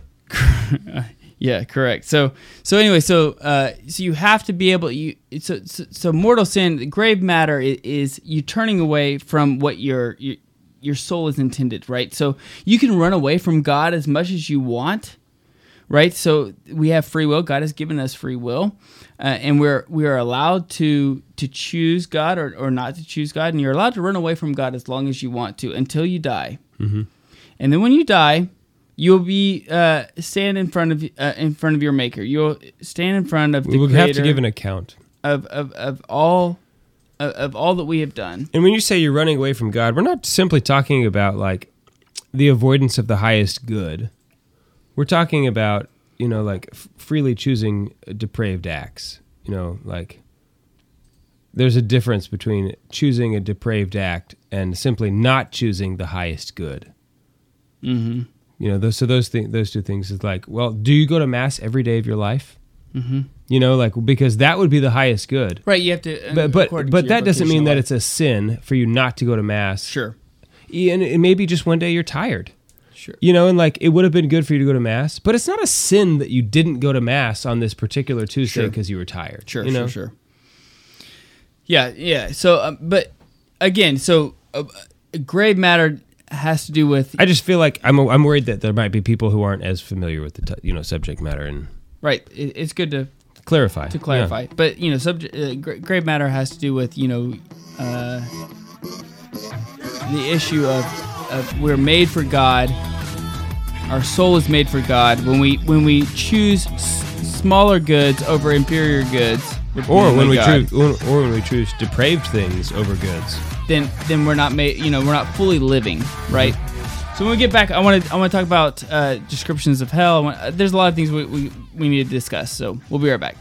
Yeah, correct. So so anyway, so uh, so you have to be able you so so, so mortal sin, grave matter is, is you turning away from what your, your your soul is intended, right? So you can run away from God as much as you want, right? So we have free will. God has given us free will, uh, and we're we are allowed to to choose God or, or not to choose God, and you're allowed to run away from God as long as you want to until you die. Mm-hmm. And then when you die, you'll be uh, stand in front of uh, in front of your Maker. You'll stand in front of the We will Creator have to give an account. of, of of all of, of all that we have done. And when you say you're running away from God, we're not simply talking about like the avoidance of the highest good. We're talking about, you know, like f- freely choosing depraved acts. You know, like there's a difference between choosing a depraved act and simply not choosing the highest good. Mm-hmm. You know, those, so those th- those two things is like, well, do you go to mass every day of your life? Mm-hmm. You know, like because that would be the highest good. Right, you have to. uh, But but according to but your that doesn't mean vocational that life. it's a sin for you not to go to mass. Sure. And it maybe just one day you're tired. Sure. You know, and like it would have been good for you to go to mass, but it's not a sin that you didn't go to mass on this particular Tuesday Sure. because you were tired. Sure, you know? sure, sure. Yeah, yeah. So, um, but again, so uh, grave matter has to do with I just feel like I'm I'm worried that there might be people who aren't as familiar with the t- you know subject matter and right. It, it's good to clarify. to clarify, but you know, subject uh, gra- grave matter has to do with you know uh, the issue of, of we're made for God. Our soul is made for God. When we when we choose s- smaller goods over inferior goods, which Or is when we God, choose, or, or when we choose depraved things over goods. then then we're not made. You know, we're not fully living, right? So when we get back, I want to I want to talk about uh, descriptions of hell. I want, uh, there's a lot of things we, we we need to discuss. So we'll be right back.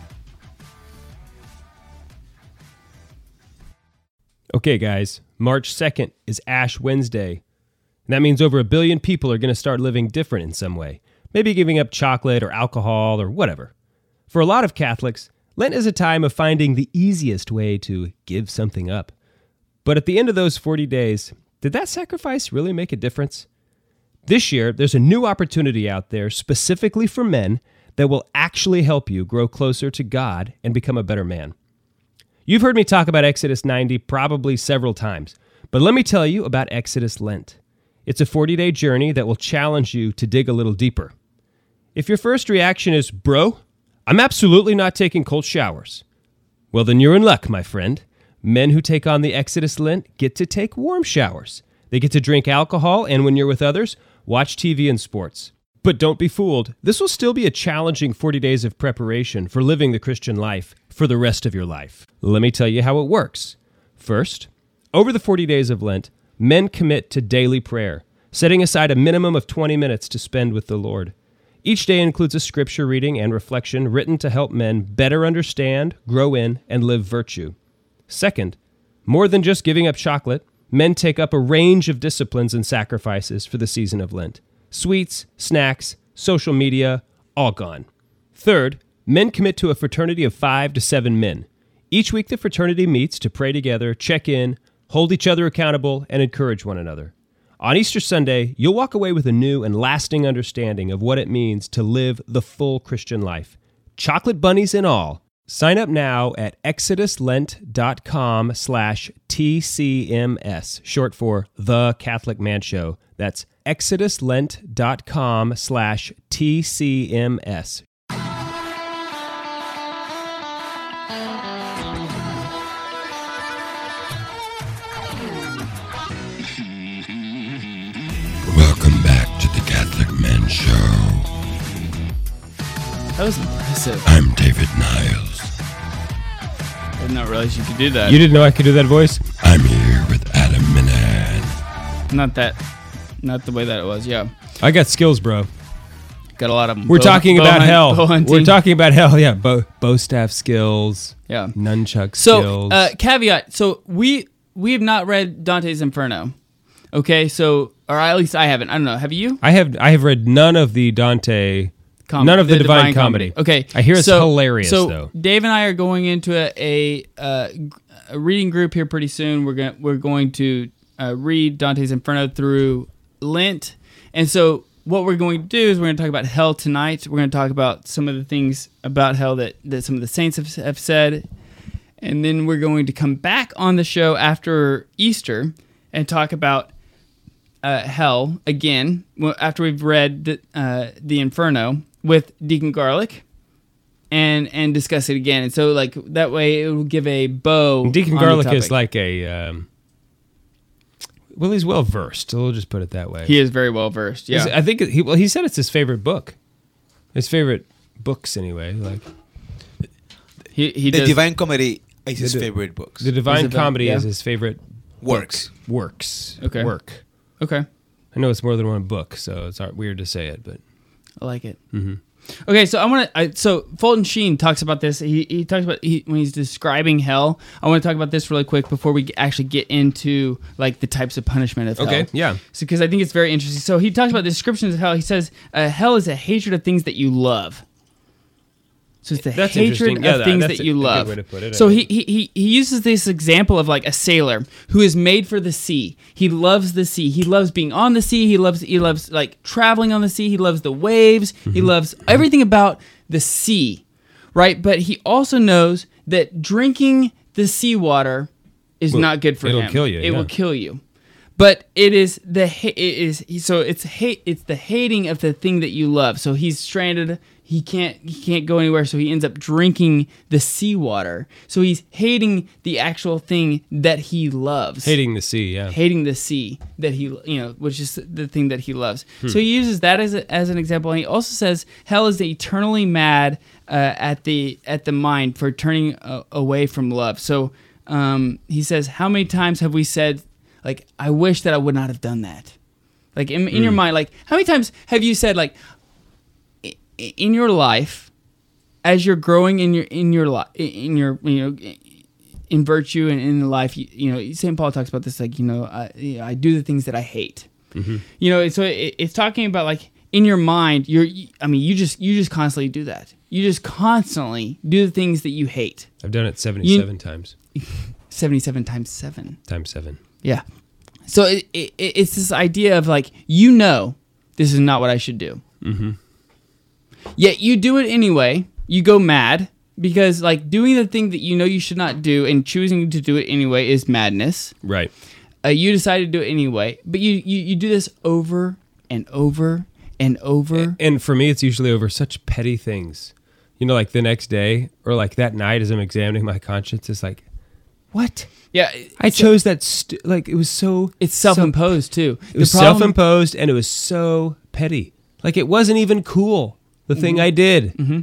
Okay, guys, March second is Ash Wednesday. And that means over a billion people are going to start living different in some way, maybe giving up chocolate or alcohol or whatever. For a lot of Catholics, Lent is a time of finding the easiest way to give something up. But at the end of those forty days, did that sacrifice really make a difference? This year, there's a new opportunity out there specifically for men that will actually help you grow closer to God and become a better man. You've heard me talk about Exodus ninety probably several times, but let me tell you about Exodus Lent. It's a forty-day journey that will challenge you to dig a little deeper. If your first reaction is, bro, I'm absolutely not taking cold showers, well, then you're in luck, my friend. Men who take on the Exodus Lent get to take warm showers. They get to drink alcohol, and when you're with others, watch T V and sports. But don't be fooled. This will still be a challenging forty days of preparation for living the Christian life for the rest of your life. Let me tell you how it works. First, over the forty days of Lent, men commit to daily prayer, setting aside a minimum of twenty minutes to spend with the Lord. Each day includes a scripture reading and reflection written to help men better understand, grow in, and live virtue. Second, more than just giving up chocolate, men take up a range of disciplines and sacrifices for the season of Lent. Sweets, snacks, social media, all gone. Third, men commit to a fraternity of five to seven men. Each week the fraternity meets to pray together, check in, hold each other accountable, and encourage one another. On Easter Sunday, you'll walk away with a new and lasting understanding of what it means to live the full Christian life. Chocolate bunnies and all. Sign up now at exoduslent.com slash TCMS, short for The Catholic Man Show. That's exoduslent.com slash TCMS. Welcome back to the Catholic Men Show. That was impressive. I'm David Niles. I did not realize you could do that. You didn't know I could do that voice? I'm here with Adam Minan. Not that, not the way that it was. Yeah, I got skills, bro. got a lot of them. We're Bow- talking bow about hunt- hell. bow hunting. We're talking about hell, yeah. Bow, bow staff skills, Yeah. nunchuck So, skills. uh, caveat. So we we have not read Dante's Inferno. Okay, so or at least I haven't. I don't know. Have you? I have I have read none of the Dante, Com- none of the, Divine, Comedy. Okay, I hear it's so, hilarious so though. Dave and I are going into a, a, uh, a reading group here pretty soon. We're going we're going to uh, read Dante's Inferno through Lent, and so what we're going to do is we're going to talk about hell tonight. We're going to talk about some of the things about hell that, that some of the saints have, have said, and then we're going to come back on the show after Easter and talk about uh, hell again after we've read the, uh, the Inferno with Deacon Garlic and and discuss it again. And so like that way it will give a bow. Deacon on the Garlic is topic. like a um, well, he's well versed. So we'll just put it that way. He is very well versed. Yeah. I think he well he said it's his favorite book. His favorite books anyway. Like He he The does, Divine Comedy is his The- favorite books. the Divine it the- Comedy yeah. is his favorite Works. works. Okay. Work. Okay. I know it's more than one book, so it's hard- weird to say it, but I like it. Mm-hmm. Okay, so I want to. So Fulton Sheen talks about this. He he talks about he, when he's describing hell. I want to talk about this really quick before we actually get into like the types of punishment of hell. okay, yeah. So because I think it's very interesting. So he talks about the descriptions of hell. He says uh, hell is a hatred of things that you love. So it's the That's hatred interesting. Yeah, of that- things that's that a- you a good love. way to put it, I so he, think. he he he uses this example of like a sailor who is made for the sea. He loves the sea. He loves being on the sea. He loves he loves like traveling on the sea. He loves the waves. He Mm-hmm. loves everything about the sea, right? But he also knows that drinking the seawater is Well, not good for it'll him. kill you, It yeah. will kill you. But it is the ha- it is so it's hate it's the hating of the thing that you love. So he's stranded. He can't he can't go anywhere. So he ends up drinking the seawater. So he's hating the actual thing that he loves. Hating the sea, yeah. hating the sea that he you know which is the thing that he loves. Hmm. So he uses that as a, as an example. And he also says hell is eternally mad uh, at the at the mind for turning uh, away from love. So um, he says, how many times have we said, like, I wish that I would not have done that? Like in, in your mind, like how many times have you said, like, i- in your life, as you're growing in your in your life in your you know in virtue and in the life, you, you know, Saint Paul talks about this, like, you know, I, you know, I do the things that I hate. You know, so it, it's talking about like in your mind, you're. I mean, you just you just constantly do that. You just constantly do the things that you hate. I've done it seventy-seven times. Seventy-seven times seven. Times seven. Yeah. So it, it, it's this idea of like, you know, this is not what I should do. Mm-hmm. Yet you do it anyway. You go mad because like doing the thing that you know you should not do and choosing to do it anyway is madness. Right. Uh, you decide to do it anyway, but you, you, you do this over and over and over. And for me, it's usually over such petty things. You know, like the next day or like that night as I'm examining my conscience, it's like, what? Yeah, I chose that. St- like it was so. It's self-imposed so, too. It was The problem- self-imposed, and it was so petty. Like it wasn't even cool. The mm-hmm. thing I did. Mm-hmm.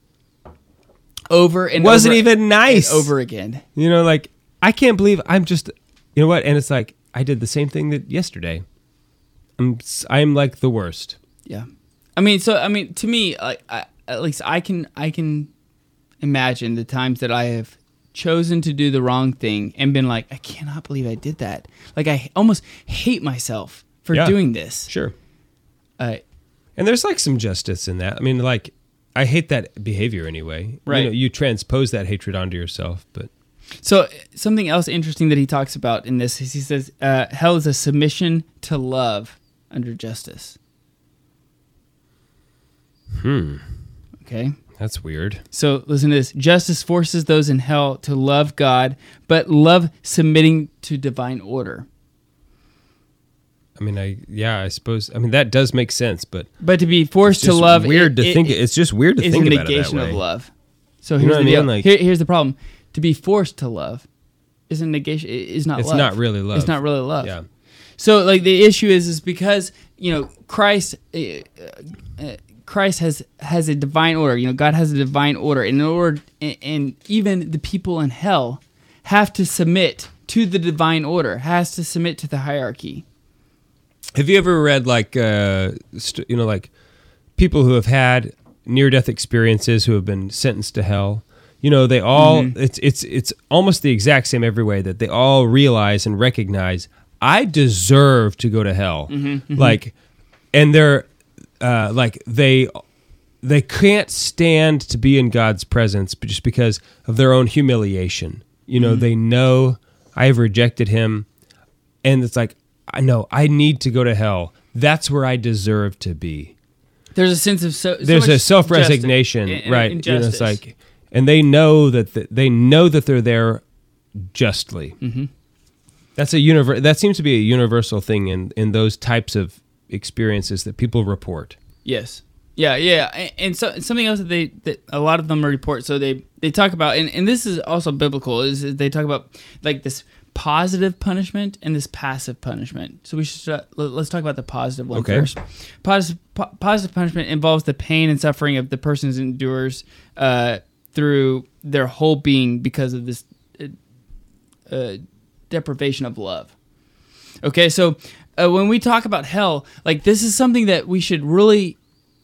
Over and wasn't over even nice. And over again. You know, like I can't believe I'm just. You know what? And it's like I did the same thing that yesterday. I'm. I'm like the worst. Yeah, I mean, so I mean, to me, like I, at least I can. I can imagine the times that I have chosen to do the wrong thing and been like, I cannot believe I did that. Like I almost hate myself for yeah, doing this. Sure. Uh, and there's like some justice in that. I mean, like I hate that behavior anyway. Right. You know, you transpose that hatred onto yourself, but. So something else interesting that he talks about in this is he says uh, hell is a submission to love under justice. Hmm. Okay. That's weird. So listen to this. Justice forces those in hell to love God, but love submitting to divine order. I mean, I yeah, I suppose. I mean, that does make sense, but but to be forced it's just to love, weird it, to it, think. It, it's just weird to is think a about it that negation way. of love. So You here's know the what I deal. mean? Like- Here, here's the problem. To be forced to love is a negation. Is not. It's love. not really love. It's not really love. Yeah. So like the issue is is because you know Christ. Uh, uh, Christ has, has a divine order. You know, God has a divine order. And in order, and, and even the people in hell have to submit to the divine order, has to submit to the hierarchy. Have you ever read like, uh, st- you know, like people who have had near-death experiences who have been sentenced to hell? You know, they all, mm-hmm. it's it's it's almost the exact same every way, that they all realize and recognize, I deserve to go to hell. Mm-hmm, mm-hmm. Like, and they're, Uh, like they they can't stand to be in God's presence just because of their own humiliation. You know, mm-hmm. they know I have rejected him, and it's like, I know I need to go to hell. That's where I deserve to be. There's a sense of so, so there's much a self-resignation, justice, right? and you know, it's like, and they know that the, they know that they're there justly. Mm-hmm. That's a univer- That seems to be a universal thing in in those types of experiences that people report. Yes. Yeah, yeah. And, and so something else that they that a lot of them report, so they, they talk about, and, and this is also biblical, is they talk about like this positive punishment and this passive punishment. So we should start, let's talk about the positive one okay. first. Positive po- positive punishment involves the pain and suffering of the person endures uh, through their whole being because of this uh, uh, deprivation of love. Okay, so uh, when we talk about hell, like this is something that we should really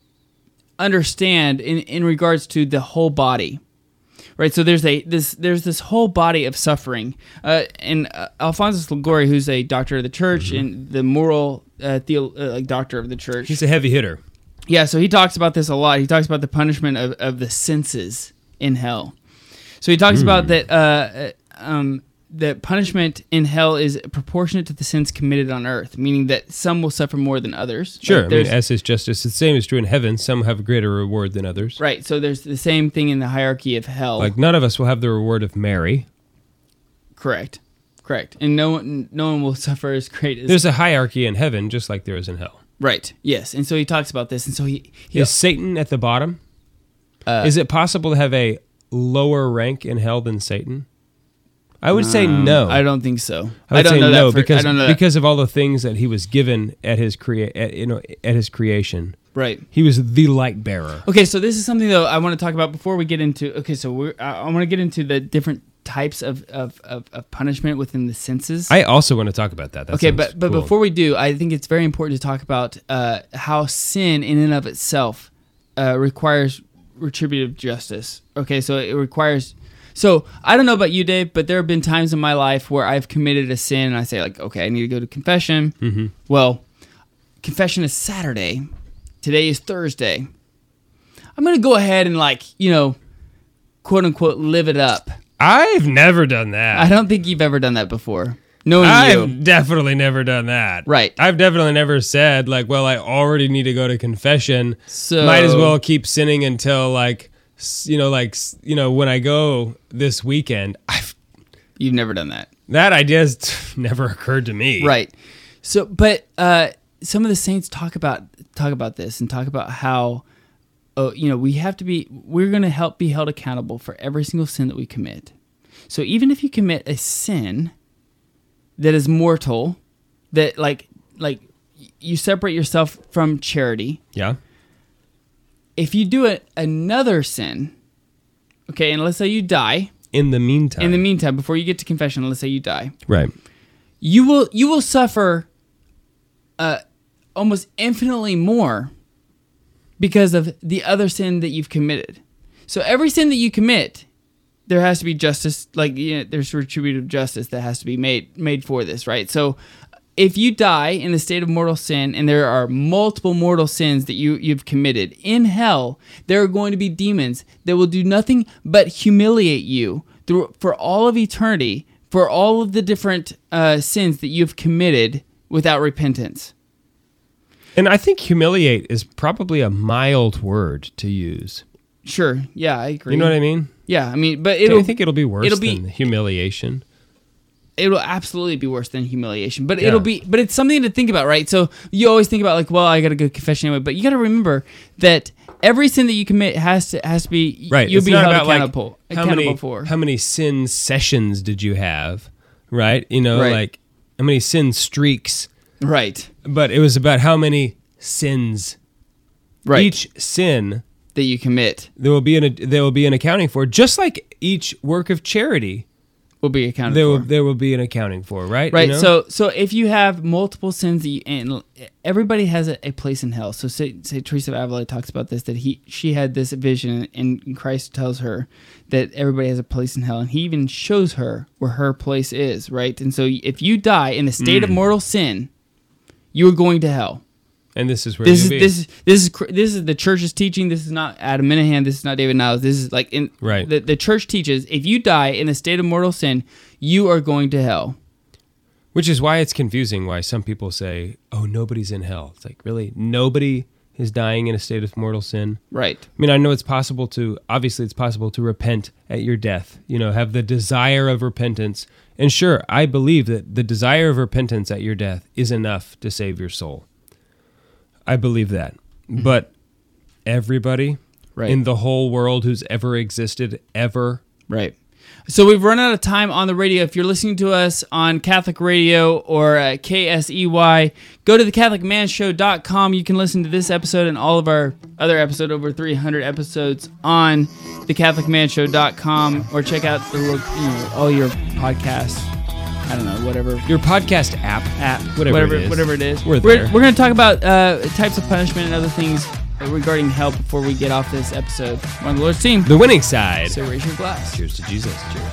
understand in, in regards to the whole body, right? So there's a this there's this whole body of suffering, uh, and uh, Alphonsus Liguori, who's a doctor of the church mm-hmm. and the moral uh, theo, uh, like doctor of the church, he's a heavy hitter. Yeah, so he talks about this a lot. He talks about the punishment of, of the senses in hell. So he talks mm. about that. Uh, um, that punishment in hell is proportionate to the sins committed on earth, meaning that some will suffer more than others. Sure, like I mean, as is justice, the same is true in heaven. Some have a greater reward than others. Right, so there's the same thing in the hierarchy of hell. Like none of us will have the reward of Mary. Correct, correct. And no one, no one will suffer as great as... There's a hierarchy in heaven, just like there is in hell. Right, yes. And so he talks about this, and so he... he is Satan at the bottom? Uh, is it possible to have a lower rank in hell than Satan? I would um, say no. I don't think so. I would I don't say know no that for, because I don't know because of all the things that he was given at his crea- at, you know at his creation. Right. He was the light bearer. Okay, so this is something though I want to talk about before we get into. Okay, so we're, I, I want to get into the different types of, of, of, of punishment within the senses. I also want to talk about that. that okay, but but cool. before we do, I think it's very important to talk about uh, how sin in and of itself uh, requires retributive justice. Okay, so it requires. So I don't know about you, Dave, but there have been times in my life where I've committed a sin and I say like, okay, I need to go to confession. Mm-hmm. Well, confession is Saturday. Today is Thursday. I'm going to go ahead and like, you know, quote unquote, live it up. I've never done that. I don't think you've ever done that before. Knowing I've you. definitely never done that. Right. I've definitely never said like, well, I already need to go to confession. So might as well keep sinning until like, s- you know, like, s- you know, when I go this weekend. I've, You've never done that. that idea has never occurred to me. Right. So, but uh, some of the saints talk about talk about this and talk about how, uh, you know, we have to be. We're going to help be held accountable for every single sin that we commit. So even if you commit a sin that is mortal, that like like you separate yourself from charity. Yeah. If you do a, another sin, okay, and let's say you die. In the meantime. In the meantime, before you get to confession, let's say you die. Right. You will you will suffer uh, almost infinitely more because of the other sin that you've committed. So every sin that you commit, there has to be justice, like you know, there's retributive justice that has to be made made for this, right? So if you die in the state of mortal sin, and there are multiple mortal sins that you, you've committed, in hell, there are going to be demons that will do nothing but humiliate you through for all of eternity for all of the different uh, sins that you've committed without repentance. And I think humiliate is probably a mild word to use. Sure, yeah, I agree. You know what I mean? Yeah, I mean, but Do it'll you think it'll be worse it'll be- than humiliation? it'll absolutely be worse than humiliation, but Yeah. it'll be, but it's something to think about, right? So you always think about like, well, I got to go confession anyway, but you got to remember that every sin that you commit has to has to be Right. You'll It's be not held about accountable like how accountable many for. how many sin sessions did you have, right? You know, Right. like how many sin streaks. Right, But it was about how many sins. right. Each sin that you commit there will be an there will be an accounting for, just like each work of charity. will be accounted There will for. there will be an accounting for, right? Right. You know? So so if you have multiple sins, that you, and everybody has a, a place in hell. So say, say Teresa of Avila talks about this, that he she had this vision, and Christ tells her that everybody has a place in hell, and he even shows her where her place is. Right. And so if you die in a state Mm. of mortal sin, you are going to hell. and this is where This is you'll be. this is this is cr- this is the church's teaching. This is not Adam Minahan. This is not David Niles. This is like in Right. The, the church teaches if you die in a state of mortal sin, you are going to hell. Which is why it's confusing why some people say, "Oh, nobody's in hell." It's like, really? Nobody is dying in a state of mortal sin? Right. I mean, I know it's possible to, obviously it's possible to repent at your death, you know, have the desire of repentance. And sure, I believe that the desire of repentance at your death is enough to save your soul. I believe that. But everybody Right. in the whole world who's ever existed, ever, Right. So we've run out of time on the radio. If you're listening to us on Catholic Radio or uh, K S E Y, go to the catholic man show dot com. You can listen to this episode and all of our other episodes, over three hundred episodes, on the catholic man show dot com, or check out the lo- you know, all your podcasts. I don't know, whatever your podcast app, app, whatever whatever, it is. whatever it is. We're we're, there. we're going to talk about uh, types of punishment and other things regarding hell before we get off this episode. We're on the Lord's team. the winning side. So raise your glass. Cheers to Jesus. Cheers.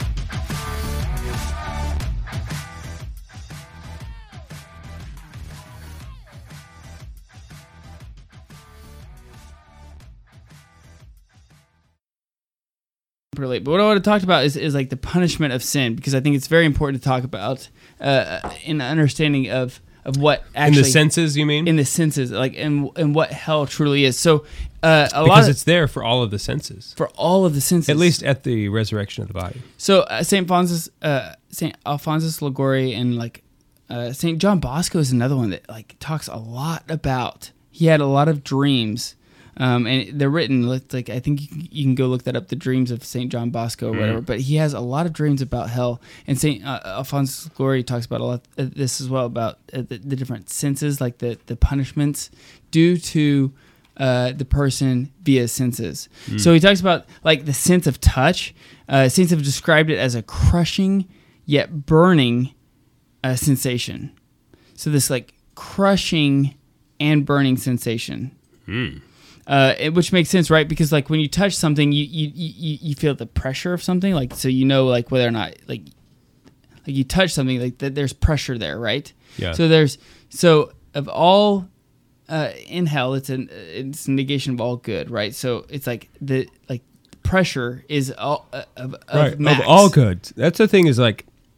Pretty late. But what I want to talk about is, is like the punishment of sin, because I think it's very important to talk about uh, in the understanding of, of what actually In the senses, you mean? in the senses, like and and what hell truly is. So uh, a lot because of, it's there for all of the senses. for all of the senses, At least at the resurrection of the body. So uh, Saint Alphonsus, uh, Saint Alphonsus Liguori, and like uh, Saint John Bosco is another one that like talks a lot about. He had a lot of dreams, um, and they're written. Like, like I think you can, you can go look that up, the dreams of Saint John Bosco or whatever. But he has a lot of dreams about hell, and Saint uh, Alphonsus Liguori talks about a lot of this as well, about uh, the, the different senses, like the the punishments due to uh, the person via senses. So he talks about like the sense of touch. Uh, saints have described it as a crushing yet burning uh, sensation. So this like crushing and burning sensation, uh, it, which makes sense, right? Because like when you touch something, you, you you you feel the pressure of something, like so you know like whether or not like like you touch something, like that there's pressure there, right? Yeah. So there's so of all uh, in hell, it's an it's a negation of all good, right? So it's like the like pressure is all uh, of, of Right. max. Of all good. That's the thing is like,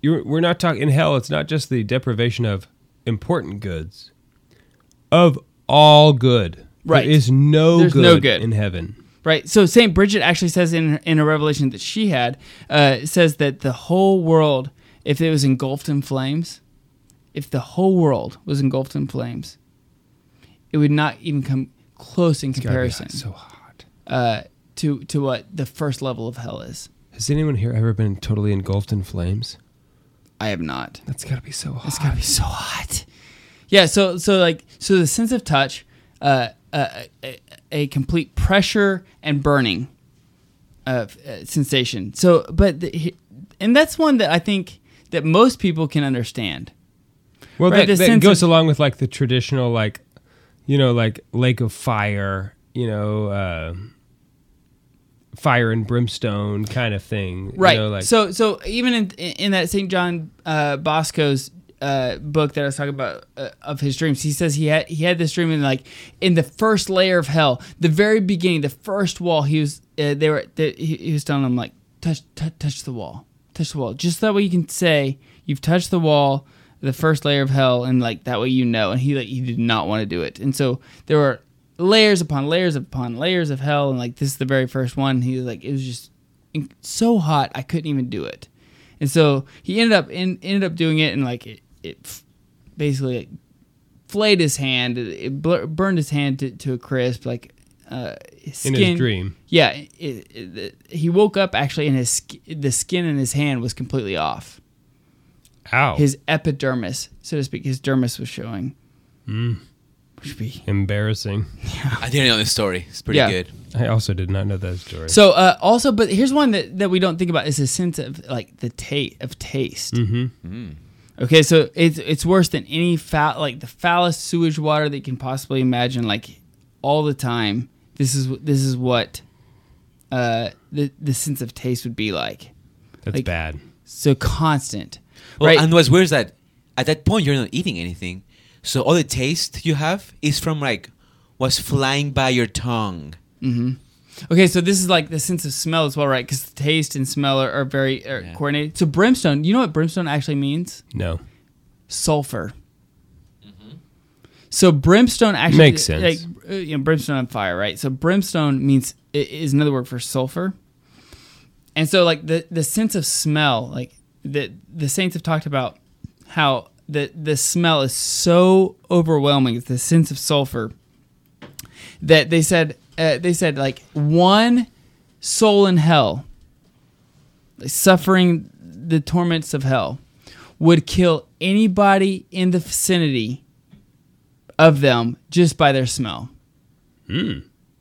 you're, we're not talking in hell. It's not just the deprivation of important goods, of all good. Right. There is no There's good, no good. in heaven. Right. So Saint Bridget actually says in in a revelation that she had, uh, says that the whole world, if it was engulfed in flames, if the whole world was engulfed in flames, it would not even come close in It's gotta be comparison so hot. uh, to to what the first level of hell is. Has anyone here ever been totally engulfed in flames? I have not. That's got to be so hot. It's gotta be so hot. Yeah. So so like so the sense of touch, uh, uh, a, a complete pressure and burning, uh, uh, sensation. So but the, and that's one that I think that most people can understand. Well, Right, the that, that sense goes of- along with like the traditional, like, you know, like lake of fire, you know, uh, fire and brimstone kind of thing. you Right. know, like, so so even in in that Saint John uh, Bosco's uh, book that I was talking about uh, of his dreams, he says he had he had this dream in like in the first layer of hell, the very beginning, the first wall. He was uh, they were they, he, he was telling them like touch, touch touch the wall, touch the wall, just that way you can say you've touched the wall, the first layer of hell, and like that way you know. And he like he did not want to do it, and so there were layers upon layers upon layers of hell, and like this is the very first one. He was like, it was just in- so hot I couldn't even do it, and so he ended up in, ended up doing it, and like it, it f- basically like, flayed his hand, it, it bl- burned his hand to, to a crisp, like uh, his in skin. his dream. Yeah, it, it, it, he woke up actually, and his sk- the skin in his hand was completely off. Ow. His epidermis, so to speak, his dermis was showing. Mm. Which would be Embarrassing. I didn't know this story. It's pretty Yeah. good. I also did not know that story. So uh, also, but here's one that, that we don't think about is a sense of like the taste of taste. Mm-hmm. Okay, so it's it's worse than any foul like the foulest sewage water that you can possibly imagine. Like all the time, this is this is what uh, the the sense of taste would be like. That's like, bad. So constant, Well, right? and what's weird is that at that point you're not eating anything, so all the taste you have is from like what's flying by your tongue. Mm-hmm. Okay, so this is like the sense of smell as well, right? Because taste and smell are, are very are Yeah. coordinated. So brimstone, you know what brimstone actually means? No. Sulfur. So brimstone actually Makes sense. Like uh, you know, brimstone on fire, right? So brimstone means i- is another word for sulfur. And so like the the sense of smell, like the the saints have talked about how the the smell is so overwhelming, it's the sense of sulfur, that they said uh, they said like one soul in hell, like, suffering the torments of hell, would kill anybody in the vicinity of them just by their smell. Mm.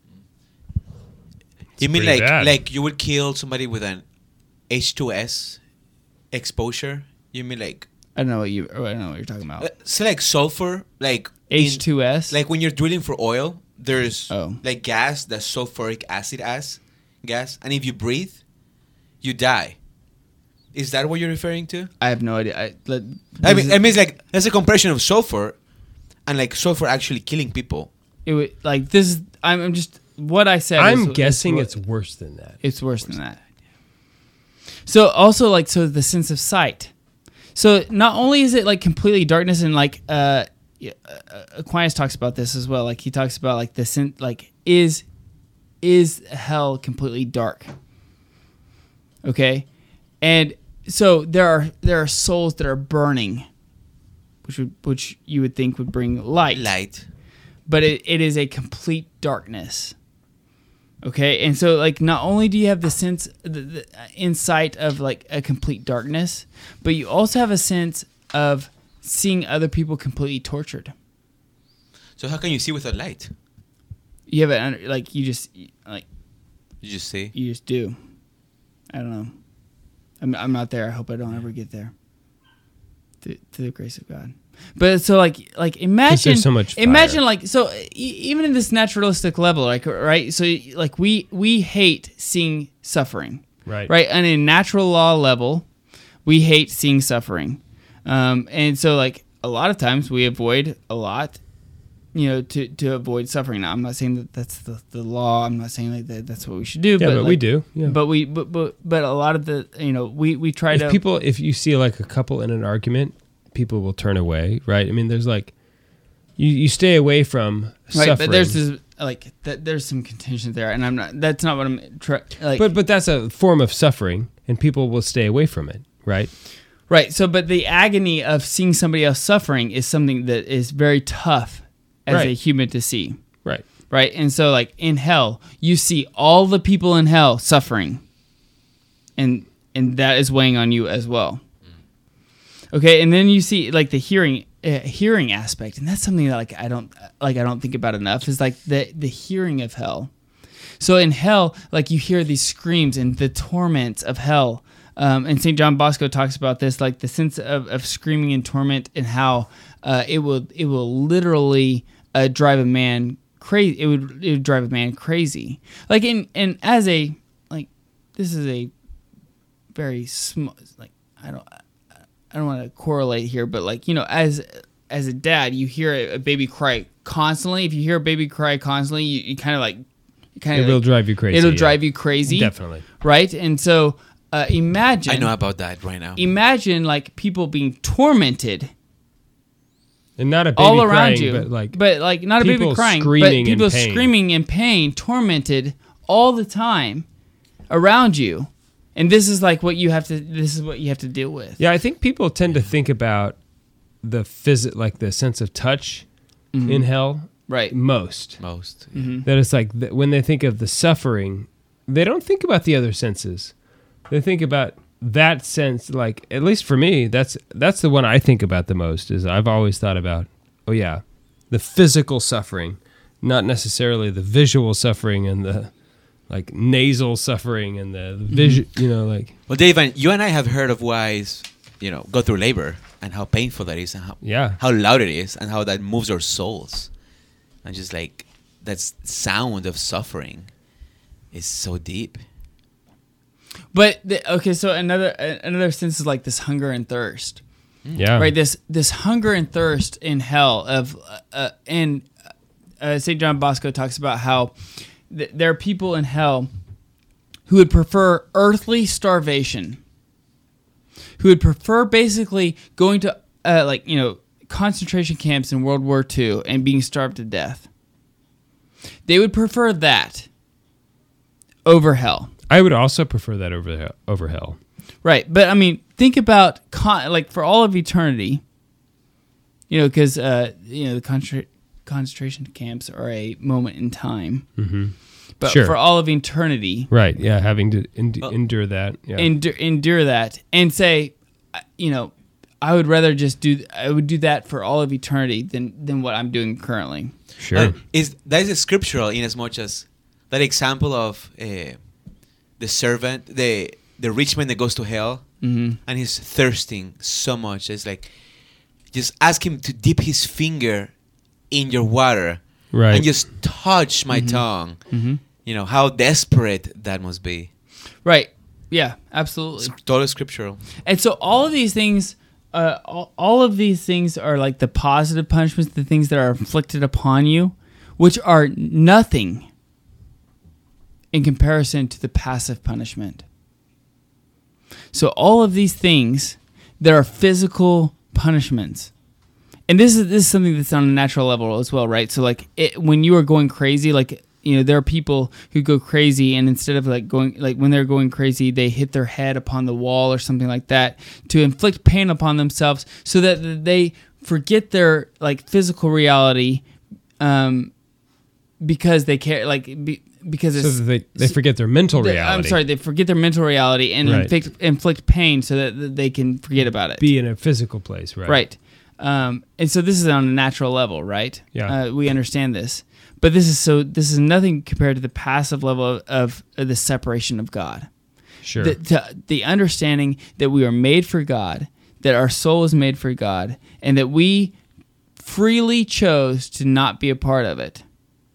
You mean pretty like bad. like you would kill somebody with an H two S exposure? You mean like I don't know what you I don't know what you're talking about. uh, so like sulfur, like in- H two S. like when you're drilling for oil, there's Oh. like gas, that's sulfuric acid as gas, and if you breathe, you die. Is that what you're referring to? I have no idea. I, let, I this mean, is- I mean, it's like there's a compression of sulfur, and like sulfur actually killing people. it would, like this is. I'm, I'm just what I said. I'm is- is guessing what- it's worse than that. It's worse than that. So also like so the sense of sight. So not only is it like completely darkness and like uh, yeah, uh, Aquinas talks about this as well. Like he talks about like the sen- like is is hell completely dark? Okay, and so there are there are souls that are burning, which would which you would think would bring light, Light. but it, it is a complete darkness. Okay, and so like not only do you have the sense, the, the insight of like a complete darkness, but you also have a sense of seeing other people completely tortured. So how can you see without light? You have it under, like you just like You just see. you just do. I don't know. I'm I'm not there. I hope I don't ever get there. To, to the grace of God. But so like like imagine so much fire. imagine like so e- even in this naturalistic level, like right, so like we we hate seeing suffering, Right. right, on a natural law level, we hate seeing suffering, um, and so like a lot of times we avoid a lot you know, to, to avoid suffering. Now, I'm not saying that that's the, the law. I'm not saying like that that's what we should do. Yeah, but, but like, we do. Yeah. But we, but, but, but a lot of the, you know, we, we try if to people, if you see like a couple in an argument, people will turn away, right? I mean, there's like, you, you stay away from right, suffering. but there's this, like that. There's some contention there, and I'm not. That's not what I'm trying. Like, but but that's a form of suffering, and people will stay away from it, right? right. So, but the agony of seeing somebody else suffering is something that is very tough as Right. a human to see. Right. Right. And so, like in hell, you see all the people in hell suffering, and and that is weighing on you as well. Okay, and then you see like the hearing uh, hearing aspect, and that's something that like I don't like I don't think about enough is like the the hearing of hell. So in hell, like you hear these screams and the torments of hell. Um, and Saint John Bosco talks about this, like the sense of, of screaming and torment, and how uh, it will it will literally uh, drive a man crazy. It would it would drive a man crazy. Like in and as a like this is a very small like I don't. I don't want to correlate here, but like, you know, as as a dad, you hear a, a baby cry constantly. If you hear a baby cry constantly, you, you kind of like, you kind It of will like, drive you crazy. It'll yeah. drive you crazy, Definitely. right? And so, uh, imagine I know about that right now. imagine like people being tormented And not a baby all around crying, you, but like but like not a baby people crying, screaming but people in pain. screaming in pain, tormented all the time around you. And this is like what you have to. This is what you have to deal with. yeah, I think people tend to think about the phys- like the sense of touch in hell Right. most. Most. That it's like th- when they think of the suffering, they don't think about the other senses. They think about that sense. Like at least for me, that's that's the one I think about the most. Is I've always thought about, oh yeah, the physical suffering, not necessarily the visual suffering and the like nasal suffering and the, the vision. You know, like Well, Dave, and you and I have heard of wives, you know, go through labor and how painful that is and how yeah, how loud it is and how that moves our souls. And just like that s- sound of suffering is so deep. But the, okay, so another uh, another sense is like this hunger and thirst, yeah, right? This this hunger and thirst in hell of, uh, uh, and uh, Saint John Bosco talks about how th- there are people in hell who would prefer earthly starvation, who would prefer basically going to uh, like you know concentration camps in World War Two and being starved to death. They would prefer that over hell. I would also prefer that over hell, over hell. Right, but I mean, think about con- like for all of eternity, you know, because uh, you know the concentra- concentration camps are a moment in time. Mm-hmm. But Sure. for all of eternity, Right. Yeah. Having to en- Well- endure that. Yeah. endure, endure that and say, uh, you know, I would rather just do. I would do that for all of eternity than than what I'm doing currently. sure. Uh, is that is scriptural in as much as that example of uh, the servant, the the rich man that goes to hell Mm-hmm. and he's thirsting so much. It's like just ask him to dip his finger in your water Right. and just touch my tongue. Mm-hmm. You know how desperate that must be. Right. Yeah. Absolutely. It's totally scriptural. And so all of these things, uh, all, all of these things are like the positive punishments, the things that are inflicted upon you, which are nothing in comparison to the passive punishment. So all of these things, there are physical punishments. And this is this is something that's on a natural level as well, right? So like it, when you are going crazy, like you know, there are people who go crazy, and instead of like going like when they're going crazy, they hit their head upon the wall or something like that to inflict pain upon themselves, so that they forget their like physical reality, um, because they care like be, because so it's that they, they forget their mental they- reality. I'm sorry, they forget their mental reality and Right. inflict inflict pain so that they can forget about it. Be in a physical place, right? Right. Um, and so this is on a natural level, right? Yeah. Uh, we understand this. But this is so this is nothing compared to the passive level of, of, of the separation of God. Sure. The, to, the understanding that we are made for God, that our soul is made for God, and that we freely chose to not be a part of it.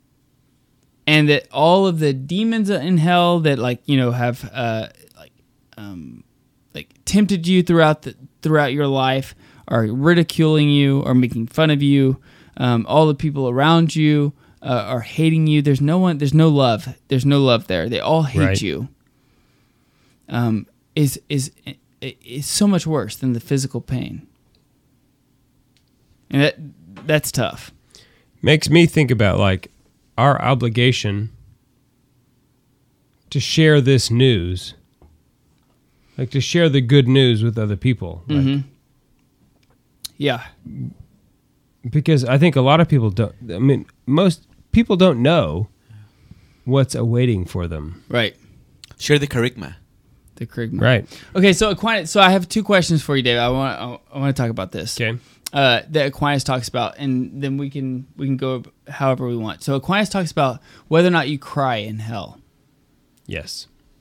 And that all of the demons in hell that like, you know, have uh, like um, like tempted you throughout the throughout your life, are ridiculing you or making fun of you, Um, all the people around you uh, are hating you. There's no one. There's no love. There's no love there. They all hate Right. you. Um, is is is so much worse than the physical pain, and that that's tough. Makes me think about like our obligation to share this news, like to share the good news with other people. Like, Mm-hmm. Yeah. because I think a lot of people don't, I mean, most people don't know what's awaiting for them. Right. Share the charisma. The Krigma. Right. Okay, so Aquinas. So I have two questions for you, Dave. I want I want to talk about this. Okay. Uh, that Aquinas talks about, and then we can we can go however we want. So Aquinas talks about whether or not you cry in hell. Yes.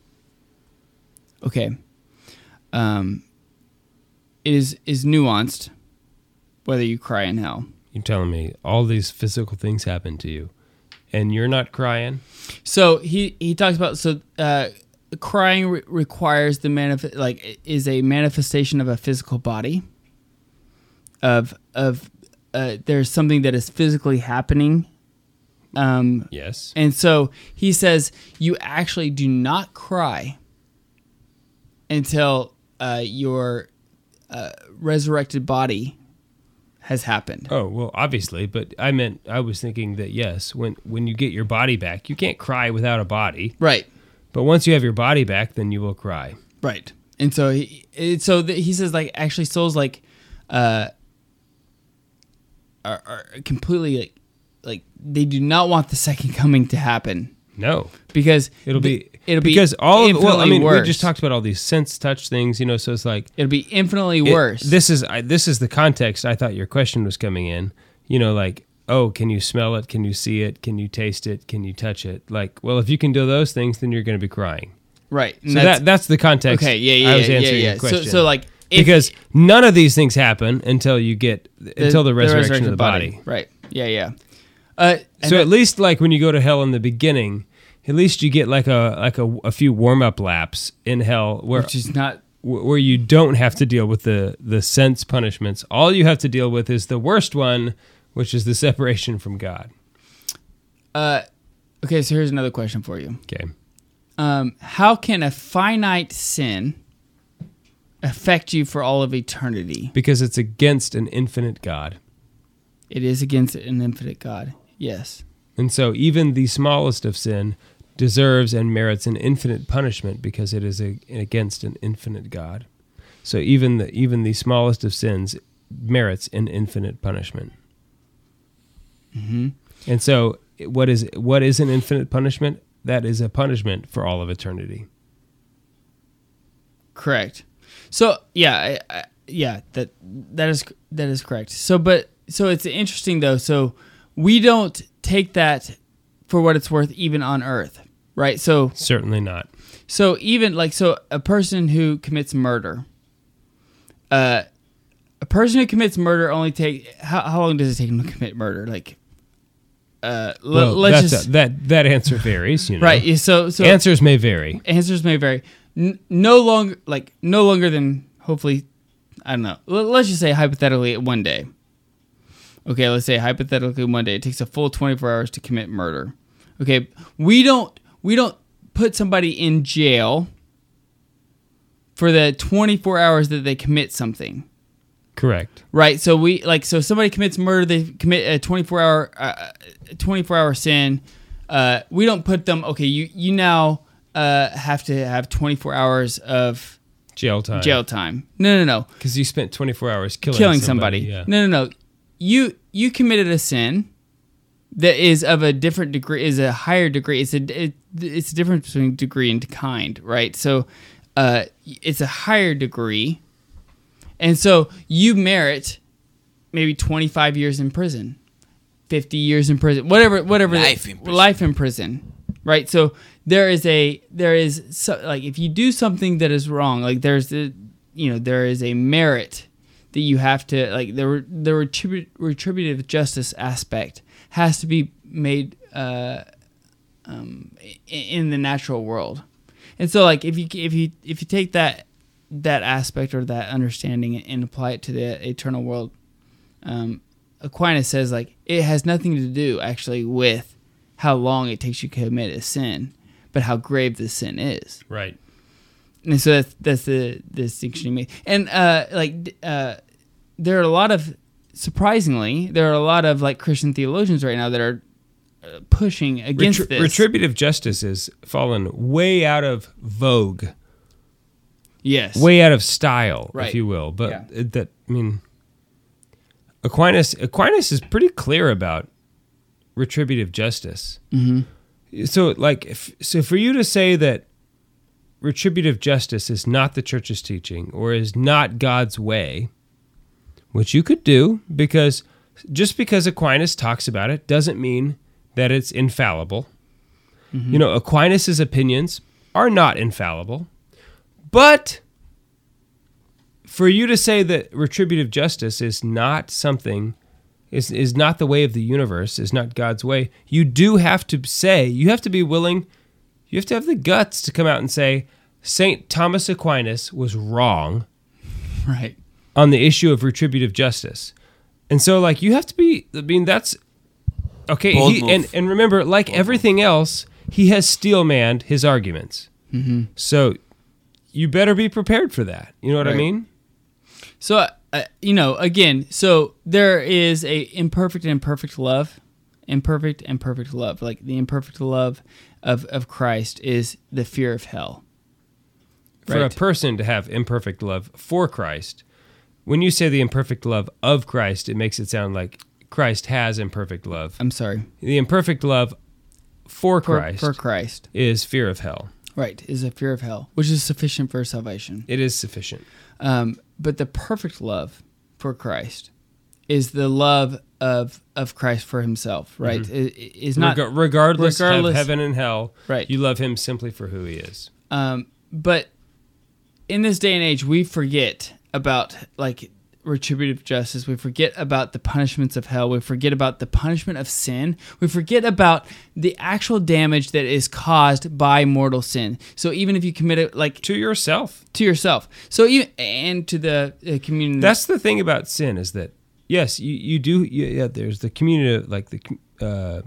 Okay. Um, it is is nuanced whether you cry in hell. You're telling me all these physical things happen to you and you're not crying? So he he talks about so uh, crying re- requires the manif- like is a manifestation of a physical body. Of of uh, there's something that is physically happening. Um, Yes. And so he says you actually do not cry until uh, your uh, resurrected body has happened. Oh, well, obviously, but I meant, I was thinking that yes, when, when you get your body back, you can't cry without a body. Right, But once you have your body back, then you will cry. right. And so he it, so the, he says like actually souls like uh, are, are completely like like they do not want the second coming to happen No. because It'll be, th- it'll be because all of, well, I infinitely mean, worse. we just talked about all these sense touch things, you know, so it's like, It'll be infinitely it- worse. this is, I, this is the context I thought your question was coming in, you know, like, oh, can you smell it? Can you see it? Can you taste it? Can you touch it? Like, well, if you can do those things, then you're going to be crying. right. And So that that's the context. okay. Yeah, yeah, I was yeah, answering yeah, your yeah. question. So so like if- because none of these things happen until you get until the resurrection of the body. Right. Yeah, yeah. Uh, and So that- at least like when you go to hell in the beginning, at least you get like a like a, a few warm up laps in hell where which is not wh- where you don't have to deal with the the sense punishments. All you have to deal with is the worst one, which is the separation from God. uh okay, so here's another question for you. Okay. Um how can a finite sin affect you for all of eternity? Because it's against an infinite God. It is against an infinite God. Yes. And so even the smallest of sin deserves and merits an infinite punishment because it is a, against an infinite God. So even the even the smallest of sins merits an infinite punishment. Mm-hmm. And so what is what is an infinite punishment? That is a punishment for all of eternity. Correct. So yeah, I, I, yeah, that that is that is correct. So but so it's interesting though. So we don't take that for what it's worth even on earth, right? So Certainly not. so even like so a person who commits murder, uh, a person who commits murder only take how how long does it take them to commit murder? Like, uh, l- Well, let's that's just a, that that answer varies, you know. right. yeah, So so Answers may vary. answers may vary. N- no longer like no longer than hopefully I don't know. L- let's just say hypothetically one day. Okay, let's say hypothetically one day it takes a full twenty-four hours to commit murder. Okay, we don't we don't put somebody in jail for the twenty-four hours that they commit something. Correct. Right? So we like so somebody commits murder, they commit a twenty-four hour uh, twenty-four hour sin. Uh, we don't put them okay, you you now uh, have to have twenty-four hours of Jail time. jail time. No, no, no. Because you spent twenty-four hours killing, Killing somebody. Yeah. No, no, no. You you committed a sin that is of a different degree, is a higher degree. It's a it, it's a difference between degree and kind, right? So uh, it's a higher degree, and so you merit maybe twenty-five years in prison, fifty years in prison, whatever, whatever. Life in prison. Life in prison, right? So there is a there is so, like if you do something that is wrong, like there's a you know there is a merit that you have to like the the retribu- retributive justice aspect has to be made uh, um, in the natural world, and so like if you if you if you take that that aspect or that understanding and apply it to the eternal world, um, Aquinas says like it has nothing to do actually with how long it takes you to commit a sin, but how grave the sin is. Right. And so that's that's the, the distinction he made. And uh, like uh, there are a lot of surprisingly there are a lot of like Christian theologians right now that are uh, pushing against Retri- this. Retributive justice has fallen way out of vogue. Yes. Way out of style, Right. if you will. But Yeah. it- that I mean, Aquinas Aquinas is pretty clear about retributive justice. Mm-hmm. So, like, if, so for you to say that retributive justice is not the church's teaching or is not God's way, which you could do, because just because Aquinas talks about it doesn't mean that it's infallible. Mm-hmm. You know, Aquinas' opinions are not infallible. But for you to say that retributive justice is not something, is is not the way of the universe, is not God's way, you do have to say, you have to be willing, you have to have the guts to come out and say, Saint Thomas Aquinas was wrong Right. on the issue of retributive justice. And so, like, you have to be, I mean, that's, okay, Bold he, move. and, and remember, like everything else, he has steel-manned his arguments. Mm-hmm. So you better be prepared for that. You know what I Right. mean? So, uh, you know, again, so there is a imperfect and imperfect love, imperfect and perfect love. Like the imperfect love of, of Christ is the fear of hell. For Right. a person to have imperfect love for Christ, when you say the imperfect love of Christ, it makes it sound like Christ has imperfect love. I'm sorry. The imperfect love for For, Christ for Christ. is fear of hell. Right. Is a fear of hell, which is sufficient for salvation. It is sufficient. Um, but the perfect love for Christ is the love of of Christ for himself, right? Mm-hmm. It, it is not Reg- regardless, regardless- of heaven and hell, Right. you love him simply for who he is. Um, but in this day and age, we forget about like retributive justice. We forget about the punishments of hell. We forget about the punishment of sin. We forget about the actual damage that is caused by mortal sin. So even if you commit it like To yourself. to yourself, so even and to the uh, community. That's the thing about sin is that, yes, you, you do, you, yeah, there's the community, like the uh,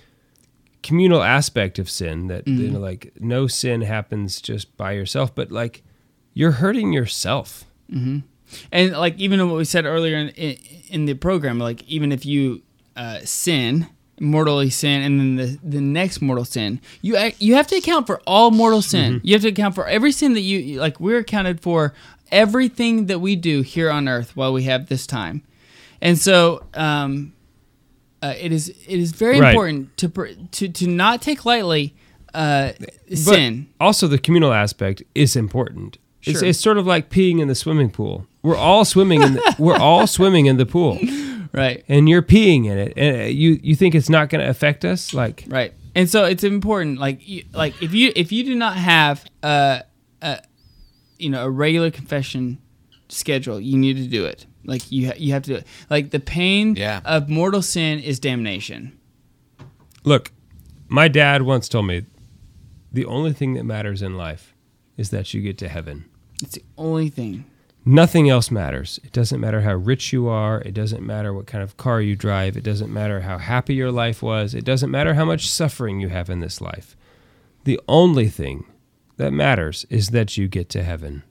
communal aspect of sin that, you know, like, no sin happens just by yourself, but, like, you're hurting yourself. And like even what we said earlier in, in, in the program, like even if you uh, sin, mortally sin, and then the, the next mortal sin, you ac- you have to account for all mortal sin. You have to account for every sin that you like. We're accounted for everything that we do here on earth while we have this time, and so um, uh, it is it is very Right. important to pr- to to not take lightly uh, sin. But also the communal aspect is important. It's, Sure. it's sort of like peeing in the swimming pool. We're all swimming in the, we're all swimming in the pool, Right. and you're peeing in it, and you you think it's not going to affect us? Like, Right, and so it's important. Like, you, like if you if you do not have a, a you know a regular confession schedule, you need to do it. Like you ha- you have to do it. Like the pain Yeah. of mortal sin is damnation. look, my dad once told me, the only thing that matters in life is that you get to heaven. It's the only thing. Nothing else matters. It doesn't matter how rich you are. It doesn't matter what kind of car you drive. It doesn't matter how happy your life was. It doesn't matter how much suffering you have in this life. The only thing that matters is that you get to heaven.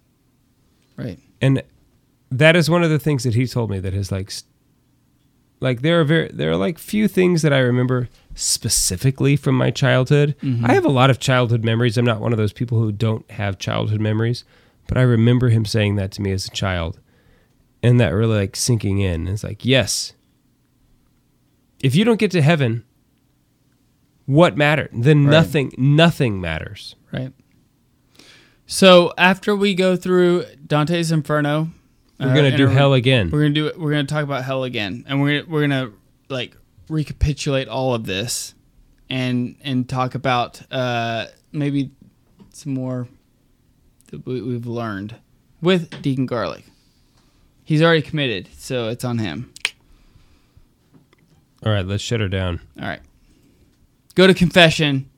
Right. And that is one of the things that he told me that is like, st- like there are very, there are like few things that I remember specifically from my childhood. I have a lot of childhood memories. I'm not one of those people who don't have childhood memories, but I remember him saying that to me as a child, and that really like sinking in. It's like, yes, if you don't get to heaven, what mattered? Then Right. nothing, nothing matters. Right. So after we go through Dante's Inferno, We're uh, gonna and do a- hell again. We're gonna do it. We're gonna talk about hell again, and we're gonna, we're gonna like recapitulate all of this, and and talk about uh, maybe some more that we, we've learned with Deacon Garlic. He's already committed, so it's on him. All right, let's shut her down. All right, go to confession.